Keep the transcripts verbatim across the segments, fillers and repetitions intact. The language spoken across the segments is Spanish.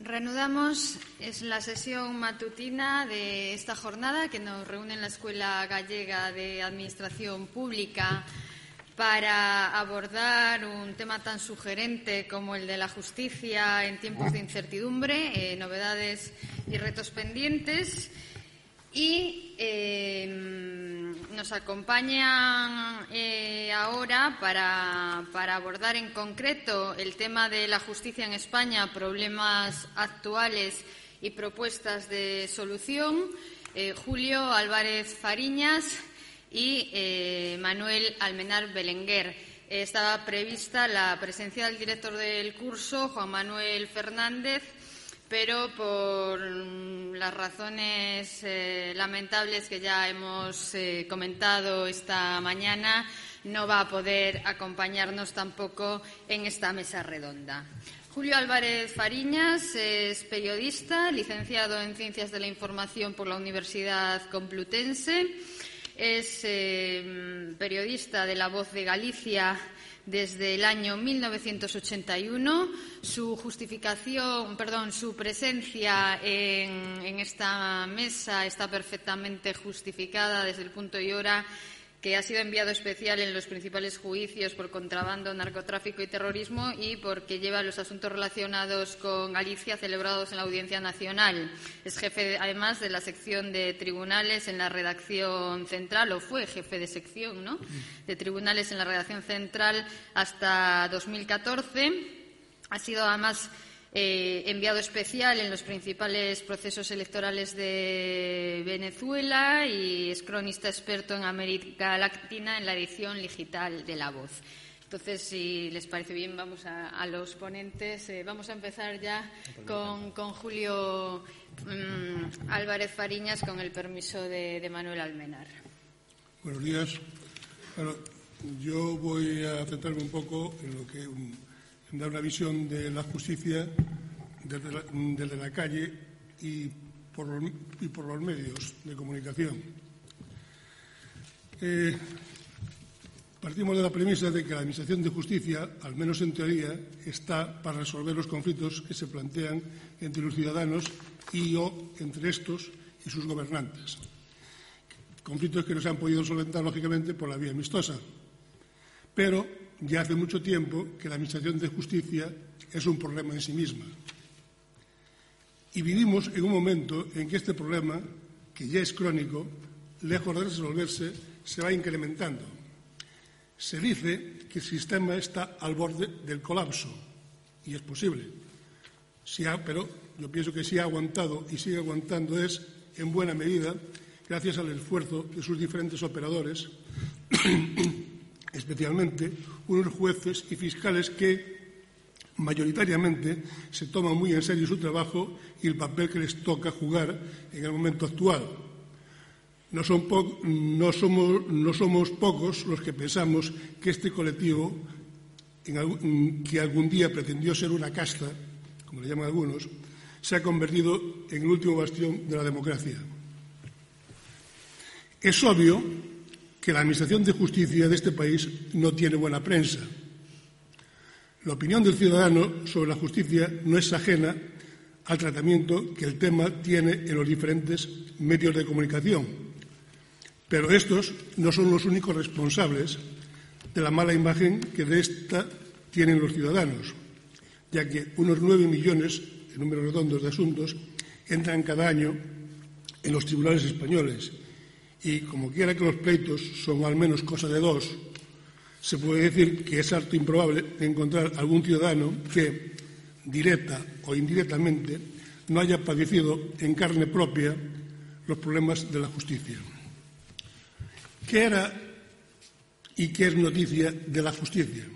Reanudamos, es la sesión matutina de esta jornada que nos reúne en la Escuela Gallega de Administración Pública para abordar un tema tan sugerente como el de la justicia en tiempos de incertidumbre, eh, novedades y retos pendientes. Y eh, nos acompañan eh, ahora para, para abordar en concreto el tema de la justicia en España, problemas actuales y propuestas de solución, eh, Julio Álvarez Fariñas y eh, Manuel Almenar Belenguer. Eh, estaba prevista la presencia del director del curso, Juan Manuel Fernández, pero por las razones eh, lamentables que ya hemos eh, comentado esta mañana, no va a poder acompañarnos tampoco en esta mesa redonda. Julio Álvarez Fariñas es periodista, licenciado en Ciencias de la Información por la Universidad Complutense, es eh, periodista de La Voz de Galicia desde el año mil novecientos ochenta y uno. Su justificación, perdón, su presencia en, en esta mesa está perfectamente justificada desde el punto y hora que ha sido enviado especial en los principales juicios por contrabando, narcotráfico y terrorismo y porque lleva los asuntos relacionados con Galicia celebrados en la Audiencia Nacional. Es jefe, además, de la sección de tribunales en la redacción central, o fue jefe de sección, ¿no?, de tribunales en la redacción central hasta dos mil catorce. Ha sido, además, Eh, enviado especial en los principales procesos electorales de Venezuela y es cronista experto en América Latina en la edición digital de La Voz. Entonces, si les parece bien, vamos a, a los ponentes. Eh, vamos a empezar ya con, con Julio um, Álvarez Fariñas, con el permiso de, de Manuel Almenar. Buenos días. Bueno, yo voy a centrarme un poco en lo que... Um, dar una visión de la justicia desde la, desde la calle y por, los, y por los medios de comunicación. Eh, partimos de la premisa de que la Administración de Justicia, al menos en teoría, está para resolver los conflictos que se plantean entre los ciudadanos y o entre estos y sus gobernantes. Conflictos que no se han podido solventar, lógicamente, por la vía amistosa. Pero ya hace mucho tiempo que la Administración de Justicia es un problema en sí misma. Y vivimos en un momento en que este problema, que ya es crónico, lejos de resolverse, se va incrementando. Se dice que el sistema está al borde del colapso, y es posible. Si ha, pero yo pienso que si ha aguantado y sigue aguantando es, en buena medida, gracias al esfuerzo de sus diferentes operadores, especialmente unos jueces y fiscales que mayoritariamente se toman muy en serio su trabajo y el papel que les toca jugar en el momento actual. No, son po- no, somos, no somos pocos los que pensamos que este colectivo, en algún, que algún día pretendió ser una casta, como le llaman algunos, se ha convertido en el último bastión de la democracia. Es obvio que la Administración de Justicia de este país no tiene buena prensa. La opinión del ciudadano sobre la justicia no es ajena al tratamiento que el tema tiene en los diferentes medios de comunicación. Pero estos no son los únicos responsables de la mala imagen que de esta tienen los ciudadanos, ya que unos nueve millones, en números redondos de asuntos, entran cada año en los tribunales españoles. Y, como quiera que los pleitos son al menos cosa de dos, se puede decir que es harto improbable encontrar algún ciudadano que, directa o indirectamente, no haya padecido en carne propia los problemas de la justicia. ¿Qué era y qué es noticia de la justicia?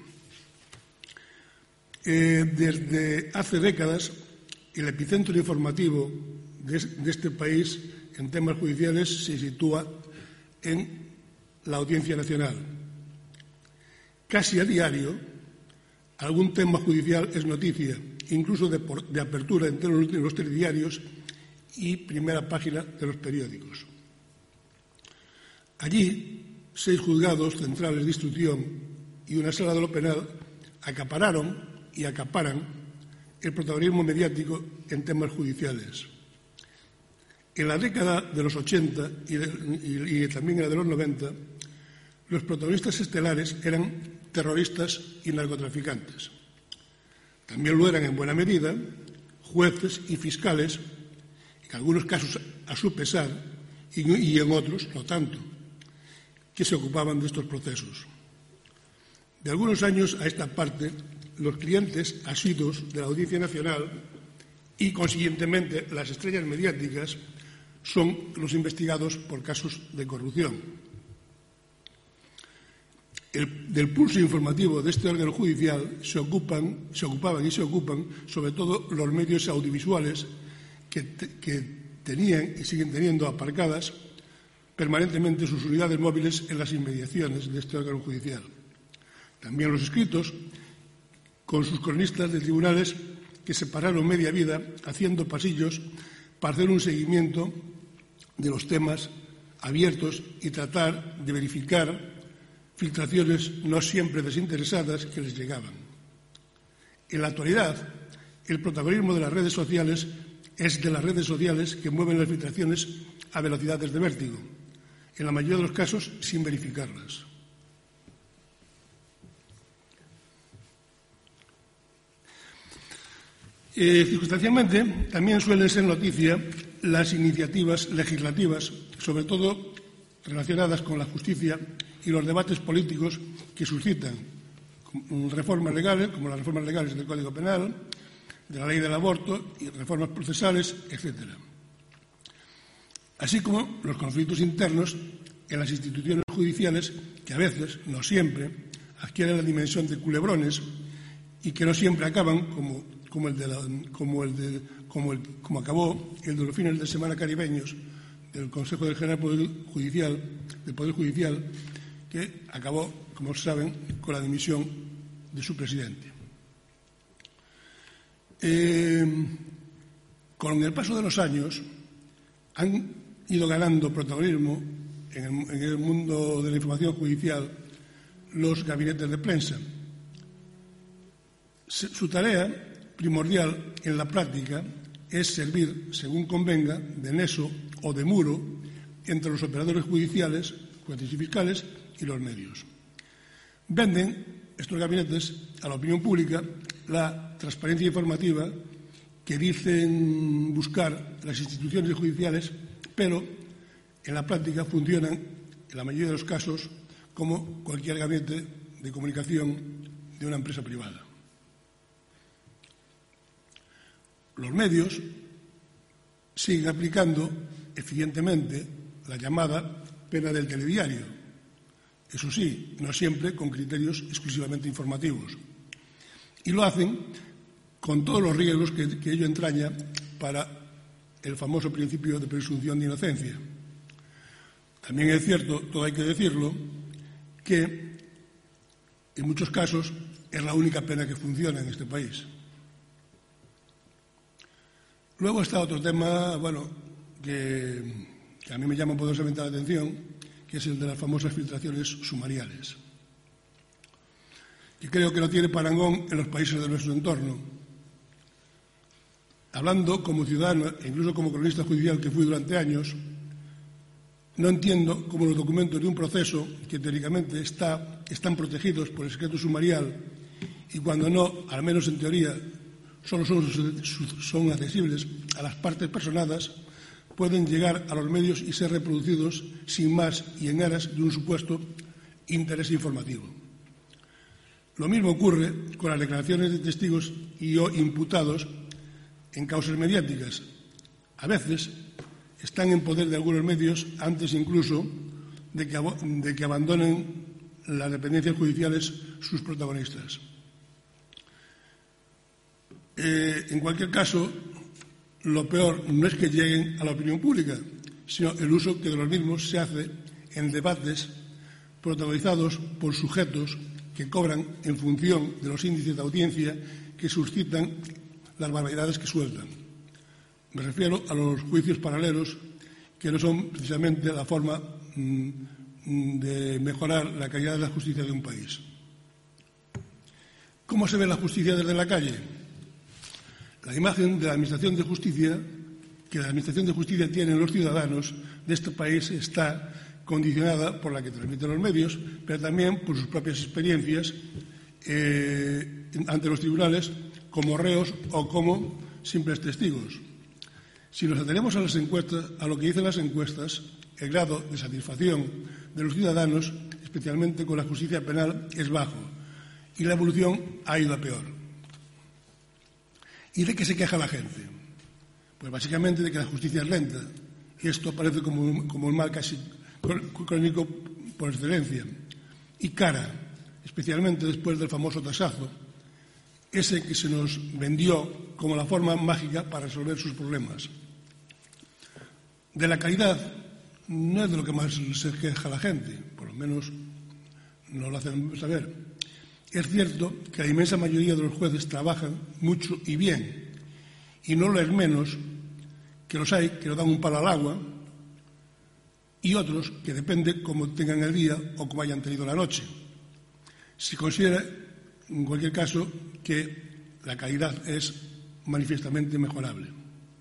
Eh, desde hace décadas, el epicentro informativo de, de este país en temas judiciales se sitúa en la Audiencia Nacional. Casi a diario, algún tema judicial es noticia, incluso de, por, de apertura entre los, los telediarios y primera página de los periódicos. Allí, seis juzgados centrales de instrucción y una sala de lo penal acapararon y acaparan el protagonismo mediático en temas judiciales. En la década de los ochenta y, de, y, y también en la de los noventa, los protagonistas estelares eran terroristas y narcotraficantes. También lo eran en buena medida jueces y fiscales, en algunos casos a su pesar y, y en otros no tanto, que se ocupaban de estos procesos. De algunos años a esta parte, los clientes asiduos de la Audiencia Nacional y, consiguientemente, las estrellas mediáticas son los investigados por casos de corrupción. El, del pulso informativo de este órgano judicial se, ocupan, se ocupaban y se ocupan sobre todo los medios audiovisuales que, te, que tenían y siguen teniendo aparcadas permanentemente sus unidades móviles en las inmediaciones de este órgano judicial. También los escritos, con sus cronistas de tribunales que se pararon media vida haciendo pasillos para hacer un seguimiento de los temas abiertos y tratar de verificar filtraciones no siempre desinteresadas que les llegaban. En la actualidad, el protagonismo de las redes sociales es de las redes sociales que mueven las filtraciones a velocidades de vértigo, en la mayoría de los casos sin verificarlas. Eh, circunstancialmente, también suelen ser noticia las iniciativas legislativas, sobre todo relacionadas con la justicia y los debates políticos que suscitan reformas legales, como las reformas legales del Código Penal, de la ley del aborto y reformas procesales, etcétera. Así como los conflictos internos en las instituciones judiciales que a veces, no siempre, adquieren la dimensión de culebrones y que no siempre acaban como, como, el de la, como, el de, como, el, como acabó el de los fines de semana caribeños del Consejo del General Poder Judicial, del Poder Judicial, que acabó, como saben, con la dimisión de su presidente. Eh, con el paso de los años han ido ganando protagonismo en el, en el mundo de la información judicial los gabinetes de prensa. Su tarea primordial en la práctica es servir, según convenga, de nexo o de muro entre los operadores judiciales, jueces y fiscales y los medios. Venden estos gabinetes a la opinión pública la transparencia informativa que dicen buscar las instituciones judiciales, pero en la práctica funcionan, en la mayoría de los casos, como cualquier gabinete de comunicación de una empresa privada. Los medios siguen aplicando eficientemente la llamada pena del telediario. Eso sí, no siempre con criterios exclusivamente informativos. Y lo hacen con todos los riesgos que, que ello entraña para el famoso principio de presunción de inocencia. También es cierto, todo hay que decirlo, que en muchos casos es la única pena que funciona en este país. Luego está otro tema, bueno, que, que a mí me llama poderosamente la atención, que es el de las famosas filtraciones sumariales, que creo que no tiene parangón en los países de nuestro entorno. Hablando como ciudadano e incluso como cronista judicial que fui durante años, no entiendo cómo los documentos de un proceso que teóricamente está, están protegidos por el secreto sumarial y cuando no, al menos en teoría, solo son, son accesibles a las partes personadas, pueden llegar a los medios y ser reproducidos sin más y en aras de un supuesto interés informativo. Lo mismo ocurre con las declaraciones de testigos y o imputados en causas mediáticas. A veces están en poder de algunos medios antes incluso de que, de que abandonen las dependencias judiciales sus protagonistas. Eh, en cualquier caso, lo peor no es que lleguen a la opinión pública, sino el uso que de los mismos se hace en debates protagonizados por sujetos que cobran en función de los índices de audiencia que suscitan las barbaridades que sueltan. Me refiero a los juicios paralelos, que no son precisamente la forma mmm, de mejorar la calidad de la justicia de un país. ¿Cómo se ve la justicia desde la calle? La imagen de la Administración de Justicia que la Administración de Justicia tienen los ciudadanos de este país está condicionada por la que transmiten los medios, pero también por sus propias experiencias eh, ante los tribunales como reos o como simples testigos. Si nos atenemos a las encuestas, a lo que dicen las encuestas, el grado de satisfacción de los ciudadanos, especialmente con la justicia penal, es bajo y la evolución ha ido a peor. ¿Y de qué se queja la gente? Pues básicamente de que la justicia es lenta. Y esto parece como un, como un mal casi crónico por excelencia. Y cara, especialmente después del famoso tasazo, ese que se nos vendió como la forma mágica para resolver sus problemas. De la calidad no es de lo que más se queja la gente, por lo menos no lo hacen saber. Es cierto que la inmensa mayoría de los jueces trabajan mucho y bien, y no lo es menos que los hay que lo dan un palo al agua y otros que depende cómo tengan el día o cómo hayan tenido la noche. Se considera, en cualquier caso, que la calidad es manifiestamente mejorable.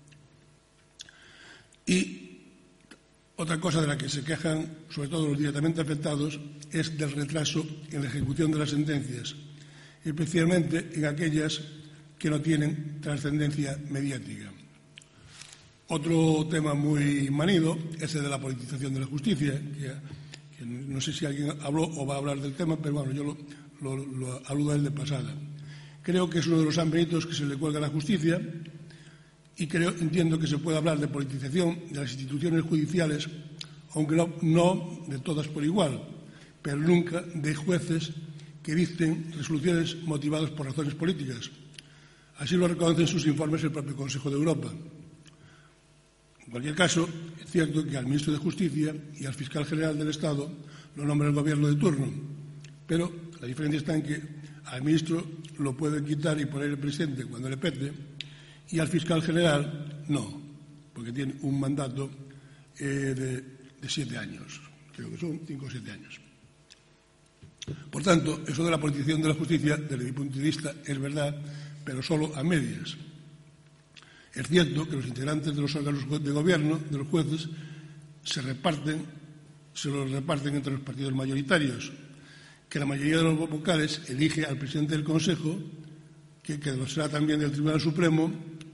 Y otra cosa de la que se quejan, sobre todo los directamente afectados, es del retraso en la ejecución de las sentencias, especialmente en aquellas que no tienen trascendencia mediática. Otro tema muy manido es el de la politización de la justicia, que, que no sé si alguien habló o va a hablar del tema, pero bueno, yo lo, lo, lo aludo a él de pasada. Creo que es uno de los sanbenitos que se le cuelga a la justicia y creo, entiendo que se puede hablar de politización de las instituciones judiciales, aunque no, no de todas por igual, pero nunca de jueces que dicten resoluciones motivadas por razones políticas. Así lo reconoce en sus informes el propio Consejo de Europa. En cualquier caso, es cierto que al ministro de Justicia y al fiscal general del Estado lo nombra el gobierno de turno, pero la diferencia está en que al ministro lo puede quitar y poner el presidente cuando le pete y al fiscal general no, porque tiene un mandato eh, de, de siete años, creo que son cinco o siete años. Por tanto, eso de la politización de la justicia, desde mi punto de vista, es verdad, pero solo a medias. Es cierto que los integrantes de los órganos de gobierno, de los jueces, se reparten, se los reparten entre los partidos mayoritarios, que la mayoría de los vocales elige al presidente del Consejo, que, que lo será también del Tribunal Supremo,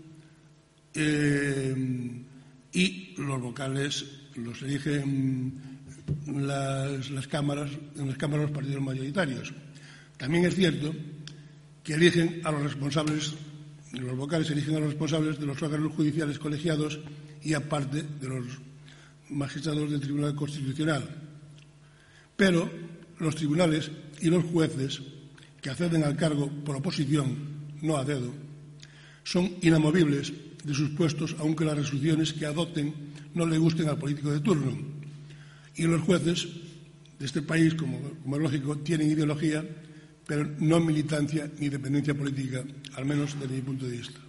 eh, y los vocales los eligen las, las cámaras, en las cámaras los partidos mayoritarios. También es cierto que eligen a los responsables, los vocales eligen a los responsables de los órganos judiciales colegiados y aparte de los magistrados del Tribunal Constitucional. Pero los tribunales y los jueces que acceden al cargo por oposición, no a dedo, son inamovibles de sus puestos aunque las resoluciones que adopten no le gusten al político de turno. Y los jueces de este país, como, como es lógico, tienen ideología, pero no militancia ni dependencia política, al menos desde mi punto de vista.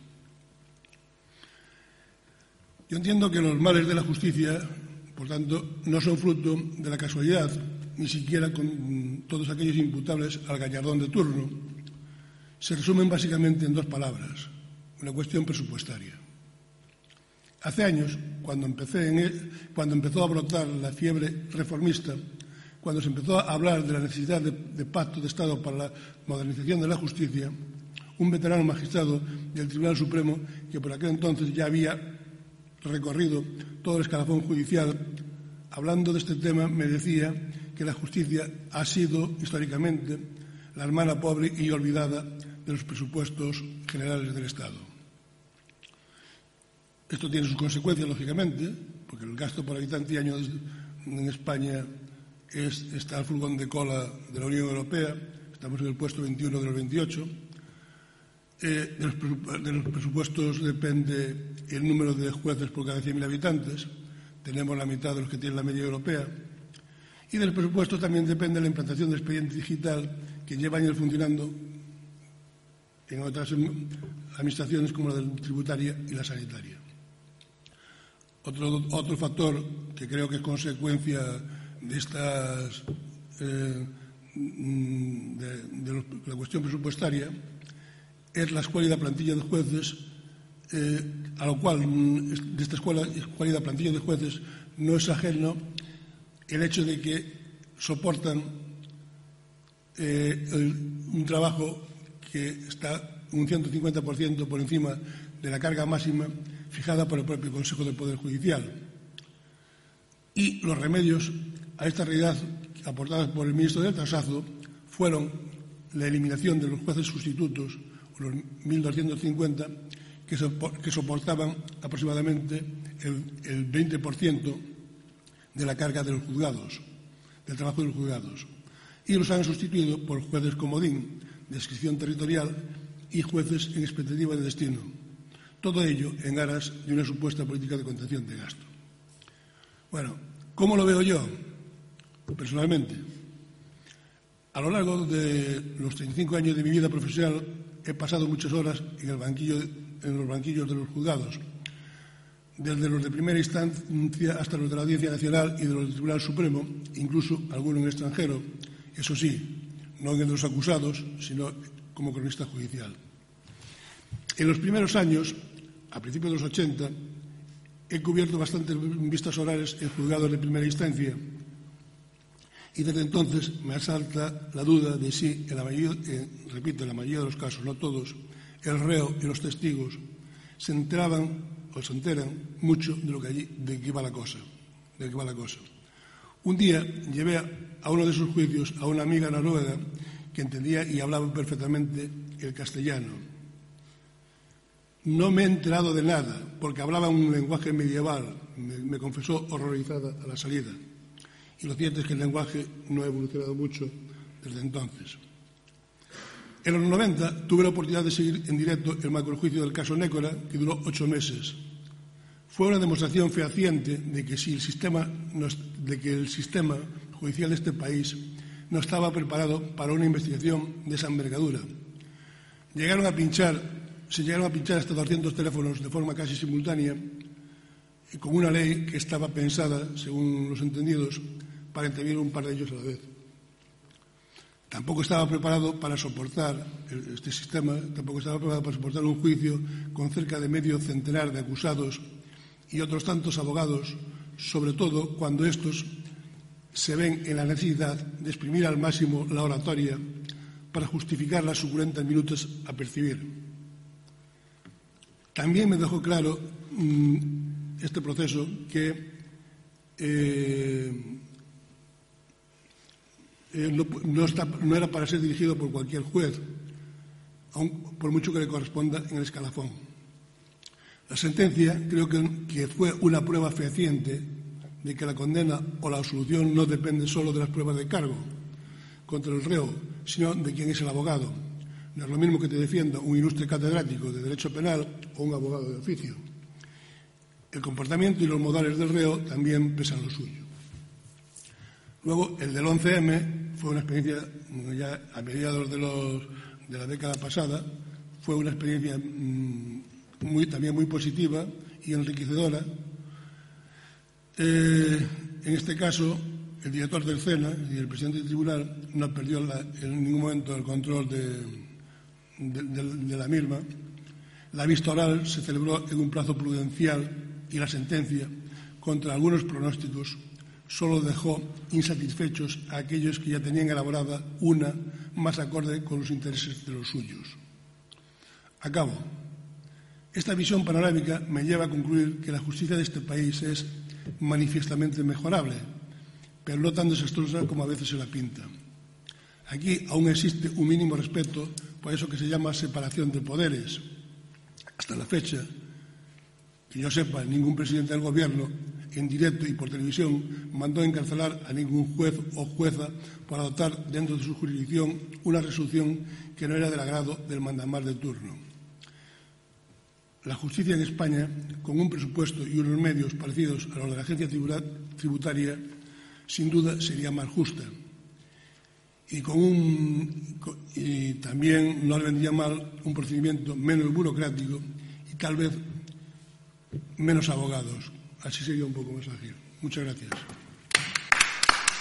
Yo entiendo que los males de la justicia, por tanto, no son fruto de la casualidad, ni siquiera con todos aquellos imputables al gallardón de turno. Se resumen básicamente en dos palabras: una cuestión presupuestaria. Hace años, cuando, empecé en el, cuando empezó a brotar la fiebre reformista, cuando se empezó a hablar de la necesidad de, de pacto de Estado para la modernización de la justicia, un veterano magistrado del Tribunal Supremo, que por aquel entonces ya había recorrido todo el escalafón judicial, hablando de este tema, me decía que la justicia ha sido, históricamente, la hermana pobre y olvidada de los presupuestos generales del Estado. Esto tiene sus consecuencias, lógicamente, porque el gasto por habitante y año en España es, está al furgón de cola de la Unión Europea, estamos en el puesto veintiuno de los veintiocho. Eh, de, los, de los presupuestos depende el número de jueces por cada cien mil habitantes, tenemos la mitad de los que tiene la media europea. Y del presupuesto también depende la implantación del expediente digital que lleva años funcionando en otras administraciones como la tributaria y la sanitaria. Otro, otro factor que creo que es consecuencia de, estas, eh, de, de los, la cuestión presupuestaria es la escuela y la plantilla de jueces eh, a lo cual de esta escuela, escuela y la plantilla de jueces no es ajeno el hecho de que soportan eh, el, un trabajo que está un ciento cincuenta por ciento por encima de la carga máxima fijada por el propio Consejo del Poder Judicial. Y los remedios a esta realidad aportadas por el ministro del Tasazo fueron la eliminación de los jueces sustitutos, los mil doscientos cincuenta, que, que soportaban aproximadamente el, el veinte por ciento de la carga de los juzgados, del trabajo de los juzgados, y los han sustituido por jueces comodín, de adscripción territorial y jueces en expectativa de destino. Todo ello en aras de una supuesta política de contención de gasto. Bueno, ¿cómo lo veo yo? Personalmente, a lo largo de los treinta y cinco años de mi vida profesional he pasado muchas horas en, el banquillo, en los banquillos de los juzgados, desde los de primera instancia hasta los de la Audiencia Nacional y de los del Tribunal Supremo, incluso algunos en extranjero, eso sí, no entre los acusados, sino como cronista judicial. En los primeros años, a principios de los ochenta, he cubierto bastantes vistas orales en juzgados de primera instancia y desde entonces me asalta la duda de si, en la mayoría, eh, repito, en la mayoría de los casos, no todos, el reo y los testigos se enteraban o se enteran mucho de lo que allí, de qué va la cosa, de qué va la cosa. Un día llevé a uno de esos juicios a una amiga noruega que entendía y hablaba perfectamente el castellano. No me he enterado de nada, porque hablaba un lenguaje medieval, me, me confesó horrorizada a la salida. Y lo cierto es que el lenguaje no ha evolucionado mucho desde entonces. En los noventa tuve la oportunidad de seguir en directo el macrojuicio del caso Nécora, que duró ocho meses. Fue una demostración fehaciente de que, si el sistema, de que el sistema judicial de este país no estaba preparado para una investigación de esa envergadura. Llegaron a pinchar, se llegaron a pinchar hasta doscientos teléfonos de forma casi simultánea, y con una ley que estaba pensada, según los entendidos, para intervenir un par de ellos a la vez. Tampoco estaba preparado para soportar este sistema, tampoco estaba preparado para soportar un juicio con cerca de medio centenar de acusados y otros tantos abogados, sobre todo cuando estos se ven en la necesidad de exprimir al máximo la oratoria para justificar las suculentas minutos a percibir. También me dejó claro mmm, este proceso que eh, eh, no, no, está, no era para ser dirigido por cualquier juez, aun por mucho que le corresponda en el escalafón. La sentencia creo que, que fue una prueba fehaciente de que la condena o la absolución no depende solo de las pruebas de cargo contra el reo, sino de quién es el abogado. No es lo mismo que te defienda un ilustre catedrático de Derecho Penal o un abogado de oficio. El comportamiento y los modales del reo también pesan lo suyo. Luego, el del once eme fue una experiencia, ya a mediados de, los, de la década pasada, fue una experiencia mmm, muy, también muy positiva y enriquecedora. Eh, en este caso, el director del SENA y el presidente del tribunal no perdió la, en ningún momento el control de, de, de, de la misma. La vista oral se celebró en un plazo prudencial y la sentencia, contra algunos pronósticos, solo dejó insatisfechos a aquellos que ya tenían elaborada una más acorde con los intereses de los suyos. Acabo. Esta visión panorámica me lleva a concluir que la justicia de este país es manifiestamente mejorable, pero no tan desastrosa como a veces se la pinta. Aquí aún existe un mínimo respeto por eso que se llama separación de poderes. Hasta la fecha, que yo sepa, ningún presidente del Gobierno, en directo y por televisión, mandó encarcelar a ningún juez o jueza por adoptar dentro de su jurisdicción una resolución que no era del agrado del mandamás de turno. La justicia en España, con un presupuesto y unos medios parecidos a los de la agencia tributaria, sin duda sería más justa. Y, con un, y también no le vendría mal un procedimiento menos burocrático y tal vez menos abogados. Así sería un poco más ágil. Muchas gracias.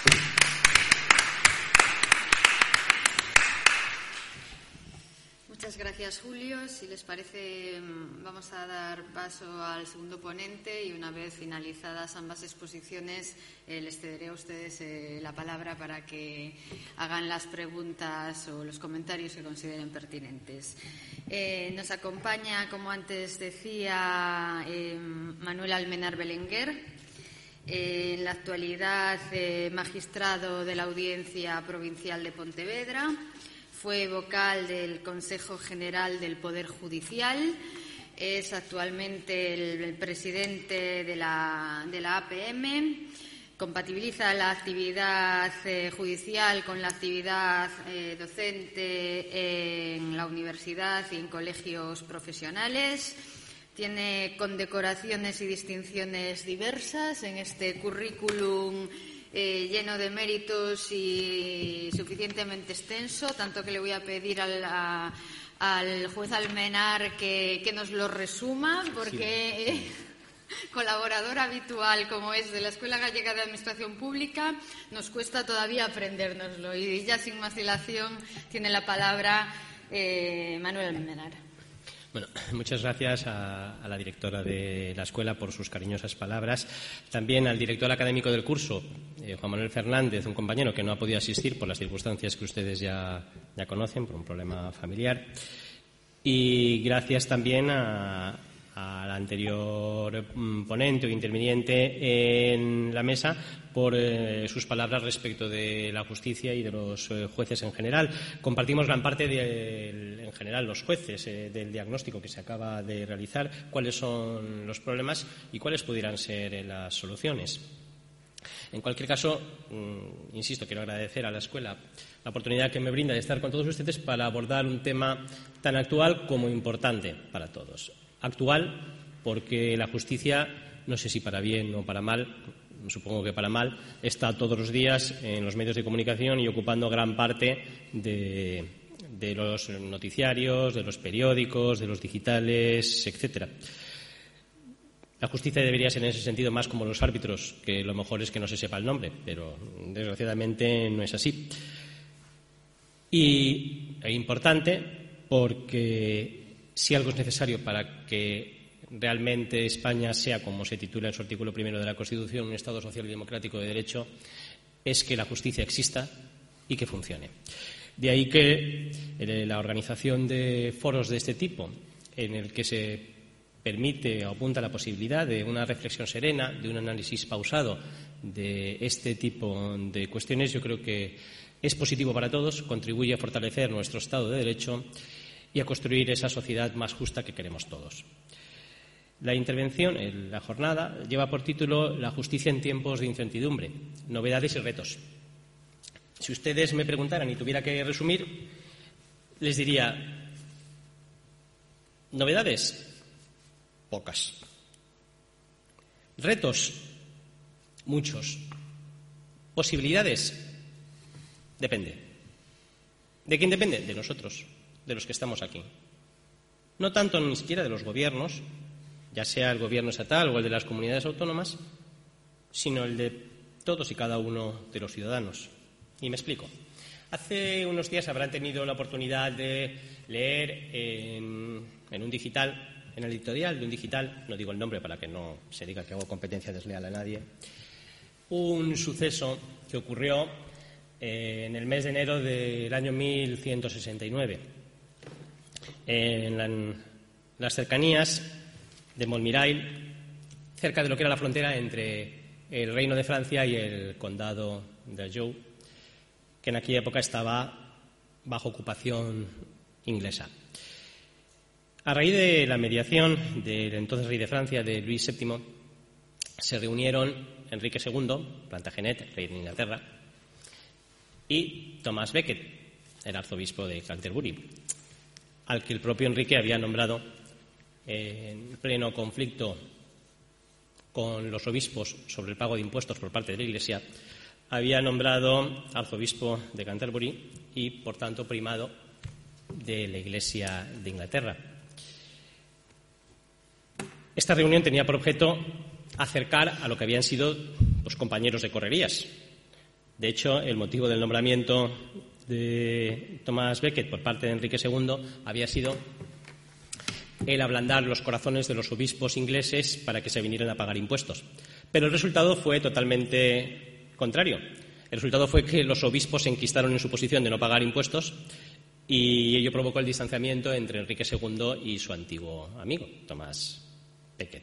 Muchas Muchas gracias, Julio. Si les parece, vamos a dar paso al segundo ponente y una vez finalizadas ambas exposiciones eh, les cederé a ustedes eh, la palabra para que hagan las preguntas o los comentarios que consideren pertinentes. Eh, nos acompaña, como antes decía, eh, Manuel Almenar Belenguer, eh, en la actualidad eh, magistrado de la Audiencia Provincial de Pontevedra. Fue vocal del Consejo General del Poder Judicial, es actualmente el, el presidente de la, de la A P M, compatibiliza la actividad eh, judicial con la actividad eh, docente en la universidad y en colegios profesionales. Tiene condecoraciones y distinciones diversas en este currículum Eh, lleno de méritos y suficientemente extenso, tanto que le voy a pedir al, a, al juez Almenar que, que nos lo resuma, porque sí. eh, colaborador habitual como es de la Escuela Gallega de Administración Pública, nos cuesta todavía aprendérnoslo. Y ya sin más dilación tiene la palabra eh, Manuel Almenar. Bueno, muchas gracias a, a la directora de la escuela por sus cariñosas palabras. También al director académico del curso, eh, Juan Manuel Fernández, un compañero que no ha podido asistir por las circunstancias que ustedes ya, ya conocen, por un problema familiar. Y gracias también a, al anterior ponente o interviniente en la mesa por eh, sus palabras respecto de la justicia y de los eh, jueces en general. Compartimos gran parte, de, en general, los jueces eh, del diagnóstico que se acaba de realizar, cuáles son los problemas y cuáles pudieran ser eh, las soluciones. En cualquier caso, mmm, insisto, quiero agradecer a la escuela la oportunidad que me brinda de estar con todos ustedes para abordar un tema tan actual como importante para todos. Actual porque la justicia, no sé si para bien o para mal, supongo que para mal, está todos los días en los medios de comunicación y ocupando gran parte de, de los noticiarios, de los periódicos, de los digitales, etcétera. La justicia debería ser en ese sentido más como los árbitros, que lo mejor es que no se sepa el nombre, pero desgraciadamente no es así. Y es importante porque si algo es necesario para que realmente España sea, como se titula en su artículo primero de la Constitución, un Estado social y democrático de derecho, es que la justicia exista y que funcione. De ahí que la organización de foros de este tipo, en el que se permite o apunta la posibilidad de una reflexión serena, de un análisis pausado de este tipo de cuestiones, yo creo que es positivo para todos, contribuye a fortalecer nuestro Estado de Derecho y a construir esa sociedad más justa que queremos todos. La intervención en la jornada lleva por título La justicia en tiempos de incertidumbre, novedades y retos. Si ustedes me preguntaran y tuviera que resumir, les diría: novedades, pocas. Retos, muchos. Posibilidades, depende. ¿De quién depende? De nosotros, de los que estamos aquí. No tanto ni siquiera de los gobiernos, ya sea el gobierno estatal o el de las comunidades autónomas, sino el de todos y cada uno de los ciudadanos. Y me explico. Hace unos días habrán tenido la oportunidad de leer en, en un digital, en el editorial de un digital, no digo el nombre para que no se diga que hago competencia desleal a nadie, un suceso que ocurrió eh, en el mes de enero del año mil ciento sesenta y nueve. En, la, en las cercanías de Montmirail, cerca de lo que era la frontera entre el Reino de Francia y el Condado de Anjou, que en aquella época estaba bajo ocupación inglesa. A raíz de la mediación del entonces rey de Francia, de Luis séptimo, se reunieron Enrique segundo, Plantagenet, rey de Inglaterra, y Thomas Becket, el arzobispo de Canterbury, al que el propio Enrique había nombrado en pleno conflicto con los obispos sobre el pago de impuestos por parte de la Iglesia, había nombrado arzobispo de Canterbury y, por tanto, primado de la Iglesia de Inglaterra. Esta reunión tenía por objeto acercar a lo que habían sido pues, compañeros de correrías. De hecho, el motivo del nombramiento de Thomas Becket por parte de Enrique segundo había sido el ablandar los corazones de los obispos ingleses para que se vinieran a pagar impuestos. Pero el resultado fue totalmente contrario. El resultado fue que los obispos se enquistaron en su posición de no pagar impuestos y ello provocó el distanciamiento entre Enrique segundo y su antiguo amigo, Thomas Becket.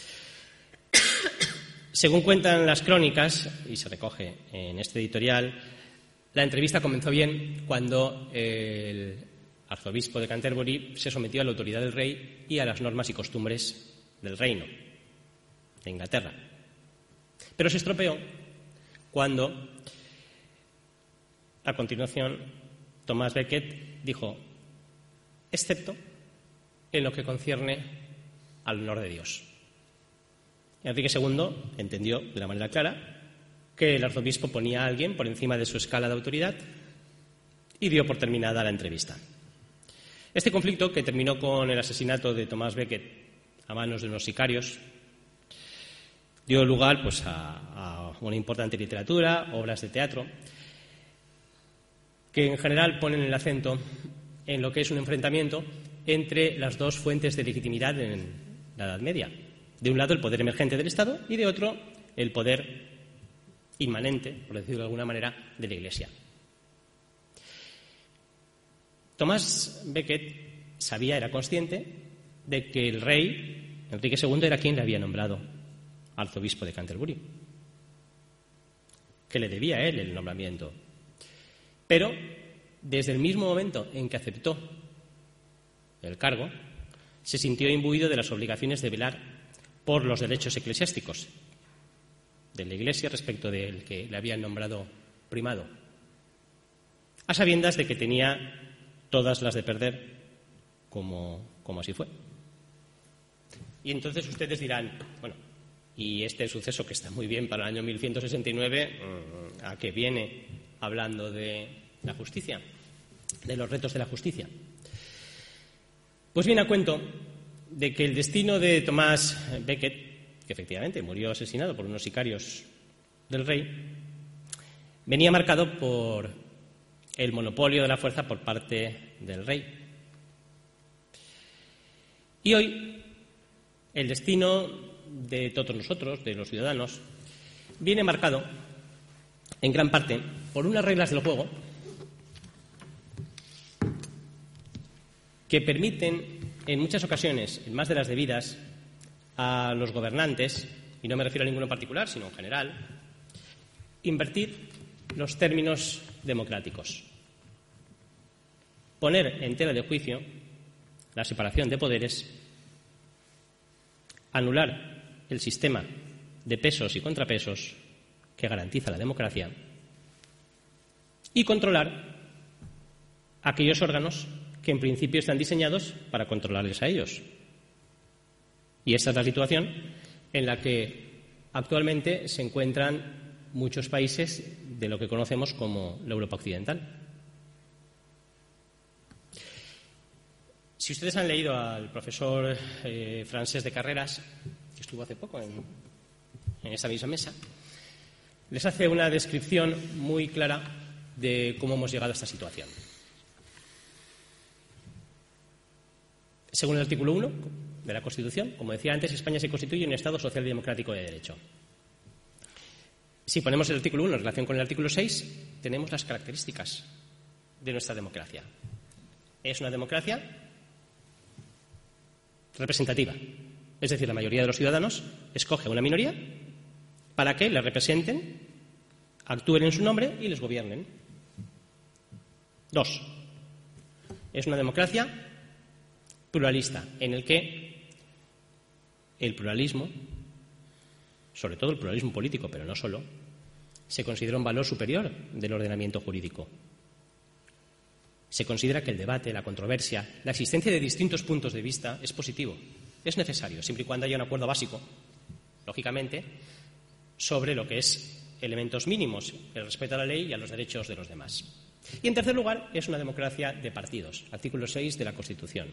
Según cuentan las crónicas, y se recoge en este editorial, la entrevista comenzó bien cuando el arzobispo de Canterbury se sometió a la autoridad del rey y a las normas y costumbres del reino de Inglaterra. Pero se estropeó cuando, a continuación, Thomas Becket dijo, excepto en lo que concierne al honor de Dios. Enrique segundo entendió de la manera clara que el arzobispo ponía a alguien por encima de su escala de autoridad y dio por terminada la entrevista. Este conflicto, que terminó con el asesinato de Thomas Becket a manos de unos sicarios, dio lugar pues, a, a una importante literatura, obras de teatro, que en general ponen el acento en lo que es un enfrentamiento entre las dos fuentes de legitimidad en la Edad Media. De un lado, el poder emergente del Estado y, de otro, el poder inmanente, por decirlo de alguna manera, de la Iglesia. Thomas Becket sabía, era consciente, de que el rey, Enrique segundo, era quien le había nombrado arzobispo de Canterbury, que le debía a él el nombramiento. Pero, desde el mismo momento en que aceptó el cargo, se sintió imbuido de las obligaciones de velar por los derechos eclesiásticos de la Iglesia respecto del que le habían nombrado primado, a sabiendas de que tenía todas las de perder, como, como así fue. Y entonces ustedes dirán, bueno, y este suceso que está muy bien para el año mil ciento sesenta y nueve, ¿a qué viene hablando de la justicia, de los retos de la justicia? Pues viene a cuento de que el destino de Thomas Becket, que efectivamente murió asesinado por unos sicarios del rey, venía marcado por el monopolio de la fuerza por parte del rey. Y hoy el destino de todos nosotros, de los ciudadanos, viene marcado en gran parte por unas reglas del juego que permiten en muchas ocasiones, en más de las debidas, a los gobernantes, y no me refiero a ninguno en particular, sino en general, invertir los términos democráticos. Poner en tela de juicio la separación de poderes, anular el sistema de pesos y contrapesos que garantiza la democracia y controlar aquellos órganos que en principio están diseñados para controlarles a ellos. Y esta es la situación en la que actualmente se encuentran muchos países de lo que conocemos como la Europa occidental. Si ustedes han leído al profesor eh, Francés de Carreras, que estuvo hace poco en, en esta misma mesa, les hace una descripción muy clara de cómo hemos llegado a esta situación. Según el artículo uno de la Constitución, como decía antes, España se constituye en un Estado social y democrático de derecho. Si ponemos el artículo uno en relación con el artículo seis, tenemos las características de nuestra democracia. Es una democracia representativa. Es decir, la mayoría de los ciudadanos escoge a una minoría para que les representen, actúen en su nombre y les gobiernen. Dos, es una democracia pluralista, en el que el pluralismo, sobre todo el pluralismo político, pero no solo, se considera un valor superior del ordenamiento jurídico. Se considera que el debate, la controversia, la existencia de distintos puntos de vista es positivo, es necesario, siempre y cuando haya un acuerdo básico, lógicamente, sobre lo que es elementos mínimos, el respeto a la ley y a los derechos de los demás. Y, en tercer lugar, es una democracia de partidos, artículo seis de la Constitución.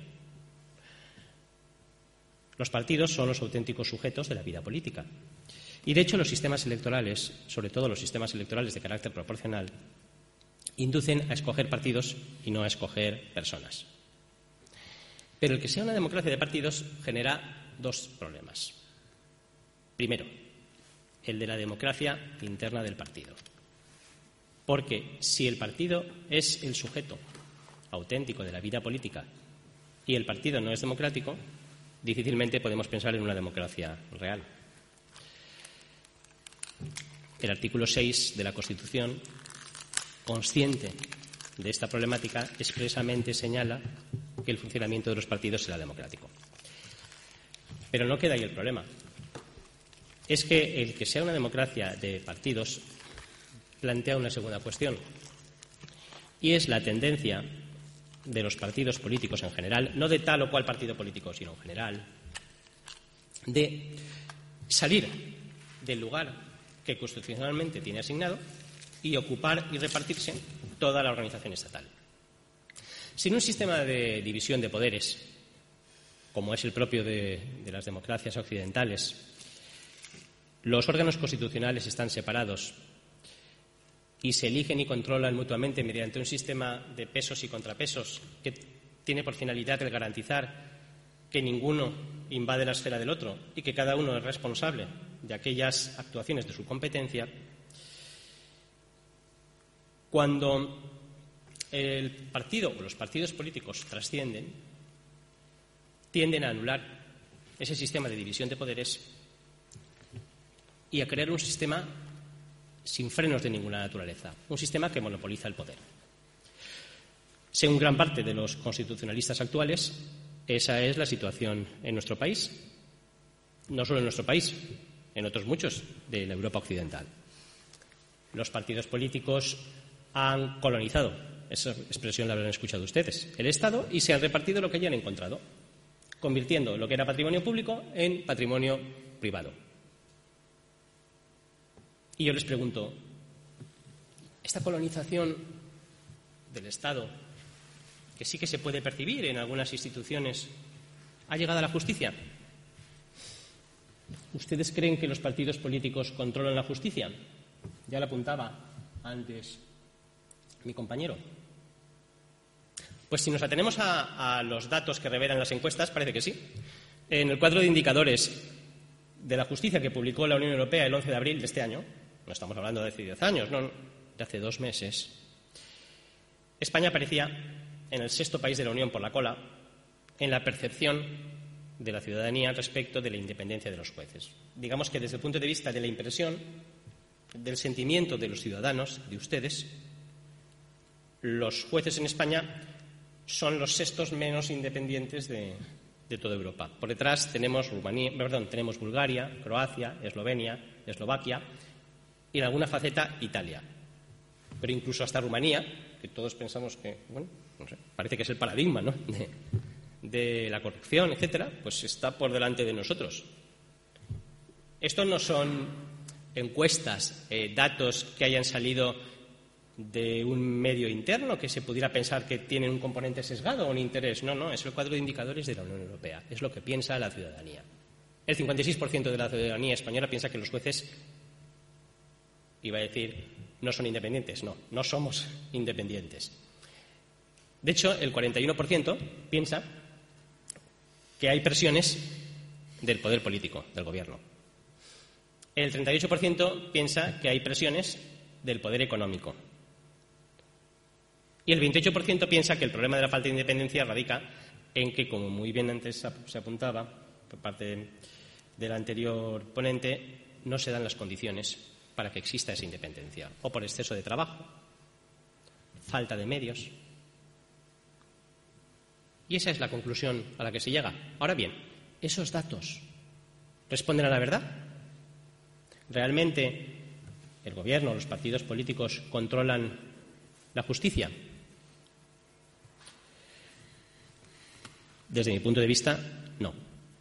Los partidos son los auténticos sujetos de la vida política. Y, de hecho, los sistemas electorales, sobre todo los sistemas electorales de carácter proporcional, inducen a escoger partidos y no a escoger personas. Pero el que sea una democracia de partidos genera dos problemas. Primero, el de la democracia interna del partido. Porque si el partido es el sujeto auténtico de la vida política y el partido no es democrático, difícilmente podemos pensar en una democracia real. El artículo seis de la Constitución, consciente de esta problemática, expresamente señala que el funcionamiento de los partidos será democrático. Pero no queda ahí el problema. Es que el que sea una democracia de partidos plantea una segunda cuestión, y es la tendencia de los partidos políticos en general, no de tal o cual partido político, sino en general, de salir del lugar que constitucionalmente tiene asignado y ocupar y repartirse toda la organización estatal. Sin un sistema de división de poderes, como es el propio de, de las democracias occidentales, los órganos constitucionales están separados y se eligen y controlan mutuamente mediante un sistema de pesos y contrapesos que tiene por finalidad el garantizar que ninguno invade la esfera del otro y que cada uno es responsable de aquellas actuaciones de su competencia. Cuando el partido o los partidos políticos trascienden, tienden a anular ese sistema de división de poderes y a crear un sistema sin frenos de ninguna naturaleza, un sistema que monopoliza el poder. Según gran parte de los constitucionalistas actuales, esa es la situación en nuestro país, no solo en nuestro país, en otros muchos de la Europa occidental. Los partidos políticos han colonizado, esa expresión la habrán escuchado ustedes, el Estado, y se han repartido lo que hayan encontrado, convirtiendo lo que era patrimonio público en patrimonio privado. Y yo les pregunto, ¿esta colonización del Estado, que sí que se puede percibir en algunas instituciones, ha llegado a la justicia? ¿Ustedes creen que los partidos políticos controlan la justicia? Ya lo apuntaba antes mi compañero. Pues si nos atenemos a, a los datos que revelan las encuestas, parece que sí. En el cuadro de indicadores de la justicia que publicó la Unión Europea el once de abril de este año, no estamos hablando de hace diez años, no, de hace dos meses, España aparecía en el sexto país de la Unión por la cola en la percepción de la ciudadanía respecto de la independencia de los jueces. Digamos que desde el punto de vista de la impresión, del sentimiento de los ciudadanos, de ustedes, los jueces en España son los sextos menos independientes de, de toda Europa. Por detrás tenemos, Rumanía, perdón, tenemos Bulgaria, Croacia, Eslovenia, Eslovaquia y en alguna faceta Italia. Pero incluso hasta Rumanía, que todos pensamos que, bueno, no sé, parece que es el paradigma, ¿no?, de, de la corrupción, etcétera, pues está por delante de nosotros. Esto no son encuestas, eh, datos que hayan salido de un medio interno que se pudiera pensar que tienen un componente sesgado o un interés. No, no, es el cuadro de indicadores de la Unión Europea. Es lo que piensa la ciudadanía. El cincuenta y seis por ciento de la ciudadanía española piensa que los jueces, iba a decir, no son independientes. No, no somos independientes. De hecho, el cuarenta y uno por ciento piensa que hay presiones del poder político, del gobierno. El treinta y ocho por ciento piensa que hay presiones del poder económico. Y el veintiocho por ciento piensa que el problema de la falta de independencia radica en que, como muy bien antes se apuntaba por parte del anterior ponente, no se dan las condiciones para que exista esa independencia, o por exceso de trabajo, falta de medios. Y esa es la conclusión a la que se llega. Ahora bien, ¿esos datos responden a la verdad? ¿Realmente el gobierno, los partidos políticos controlan la justicia? Desde mi punto de vista, no.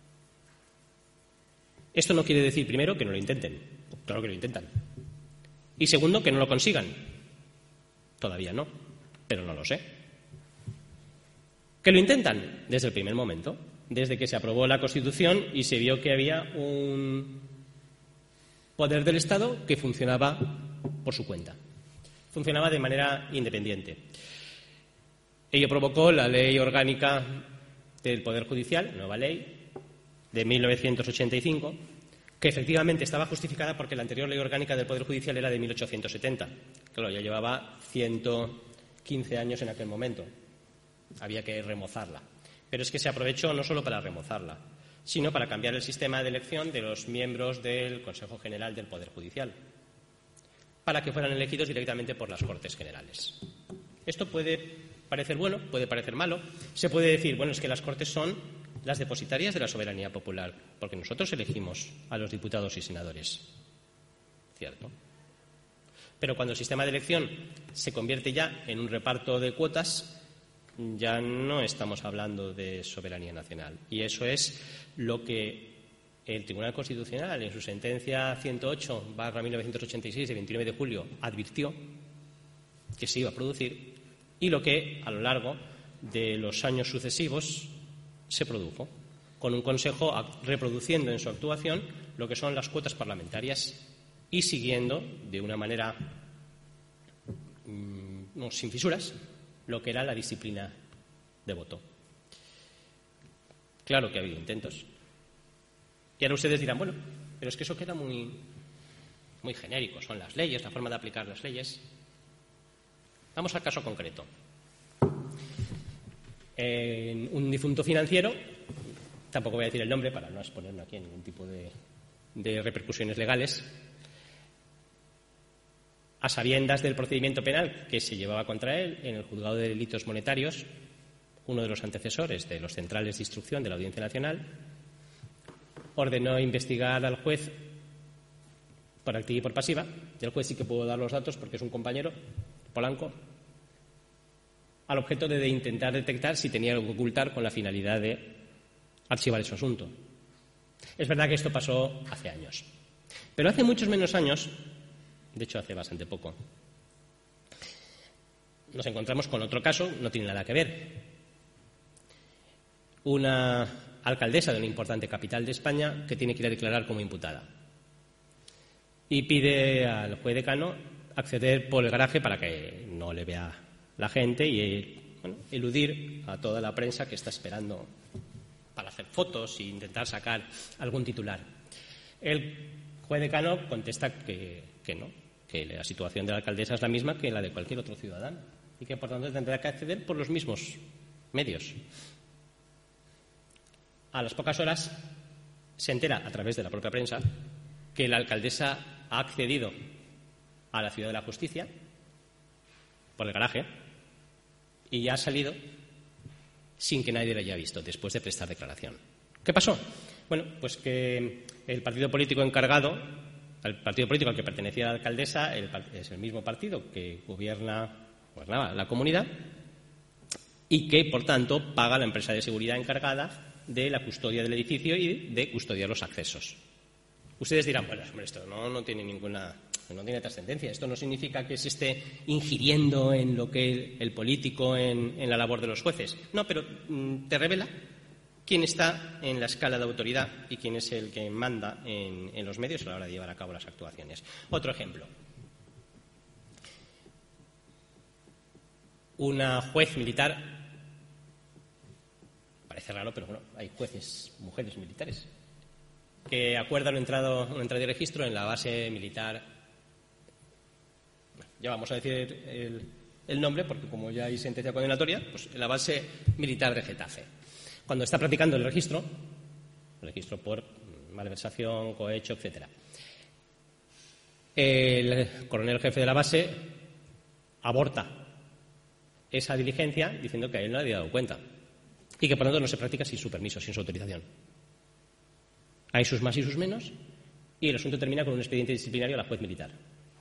Esto no quiere decir, primero, que no lo intenten. Claro que lo intentan. Y segundo, que no lo consigan. Todavía no, pero no lo sé. ¿Que lo intentan? Desde el primer momento, desde que se aprobó la Constitución y se vio que había un poder del Estado que funcionaba por su cuenta. funcionaba de manera independiente. Ello provocó la Ley Orgánica del Poder Judicial, nueva ley, de mil novecientos ochenta y cinco, que efectivamente estaba justificada porque la anterior Ley Orgánica del Poder Judicial era de mil ochocientos setenta. Claro, ya llevaba ciento quince años en aquel momento. Había que remozarla. Pero es que se aprovechó no solo para remozarla, sino para cambiar el sistema de elección de los miembros del Consejo General del Poder Judicial, para que fueran elegidos directamente por las Cortes Generales. Esto puede parecer bueno, puede parecer malo. Se puede decir, bueno, es que las Cortes son las depositarias de la soberanía popular, porque nosotros elegimos a los diputados y senadores. Cierto. Pero cuando el sistema de elección se convierte ya en un reparto de cuotas, ya no estamos hablando de soberanía nacional. Y eso es lo que el Tribunal Constitucional, en su sentencia ciento ocho barra mil novecientos ochenta y seis de veintinueve de julio, advirtió que se iba a producir y lo que, a lo largo de los años sucesivos, se produjo, con un Consejo reproduciendo en su actuación lo que son las cuotas parlamentarias y siguiendo de una manera mmm, no, sin fisuras lo que era la disciplina de voto. Claro que ha habido intentos. Y ahora ustedes dirán, bueno, pero es que eso queda muy, muy genérico, son las leyes, la forma de aplicar las leyes. Vamos al caso concreto. En un difunto financiero, tampoco voy a decir el nombre para no exponerme aquí en ningún tipo de, de repercusiones legales, a sabiendas del procedimiento penal que se llevaba contra él en el Juzgado de Delitos Monetarios, uno de los antecesores de los centrales de instrucción de la Audiencia Nacional, ordenó investigar al juez por activa y por pasiva. El juez sí que puedo dar los datos porque es un compañero, Polanco, al objeto de intentar detectar si tenía algo que ocultar con la finalidad de archivar su asunto. Es verdad que esto pasó hace años, pero hace muchos menos años, de hecho hace bastante poco, nos encontramos con otro caso, no tiene nada que ver. Una alcaldesa de una importante capital de España que tiene que ir a declarar como imputada y pide al juez decano acceder por el garaje para que no le vea la gente y bueno, eludir a toda la prensa que está esperando para hacer fotos e intentar sacar algún titular. El juez decano contesta que, que no, que la situación de la alcaldesa es la misma que la de cualquier otro ciudadano y que por tanto tendrá que acceder por los mismos medios. A las pocas horas se entera a través de la propia prensa que la alcaldesa ha accedido a la Ciudad de la Justicia por el garaje y ya ha salido sin que nadie la haya visto después de prestar declaración. ¿Qué pasó? Bueno, pues que el partido político encargado, el partido político al que pertenecía la alcaldesa, el, es el mismo partido que gobierna, gobernaba la comunidad y que, por tanto, paga a la empresa de seguridad encargada de la custodia del edificio y de custodiar los accesos. Ustedes dirán, bueno, hombre, esto no, no tiene ninguna, no tiene trascendencia. Esto no significa que se esté ingiriendo en lo que el, el político, en, en la labor de los jueces. No, pero mm, te revela quién está en la escala de autoridad y quién es el que manda en, en los medios a la hora de llevar a cabo las actuaciones. Otro ejemplo. Una juez militar. Parece raro, pero bueno, hay jueces, mujeres militares, que acuerdan una entrada, una entrada y registro en la base militar. Ya vamos a decir el, el nombre, porque como ya hay sentencia condenatoria, pues en la base militar de Getafe. Cuando está practicando el registro, el registro por malversación, cohecho, etcétera, el coronel jefe de la base aborta esa diligencia diciendo que a él no le había dado cuenta y que por lo tanto no se practica sin su permiso, sin su autorización. Hay sus más y sus menos y el asunto termina con un expediente disciplinario a la juez militar.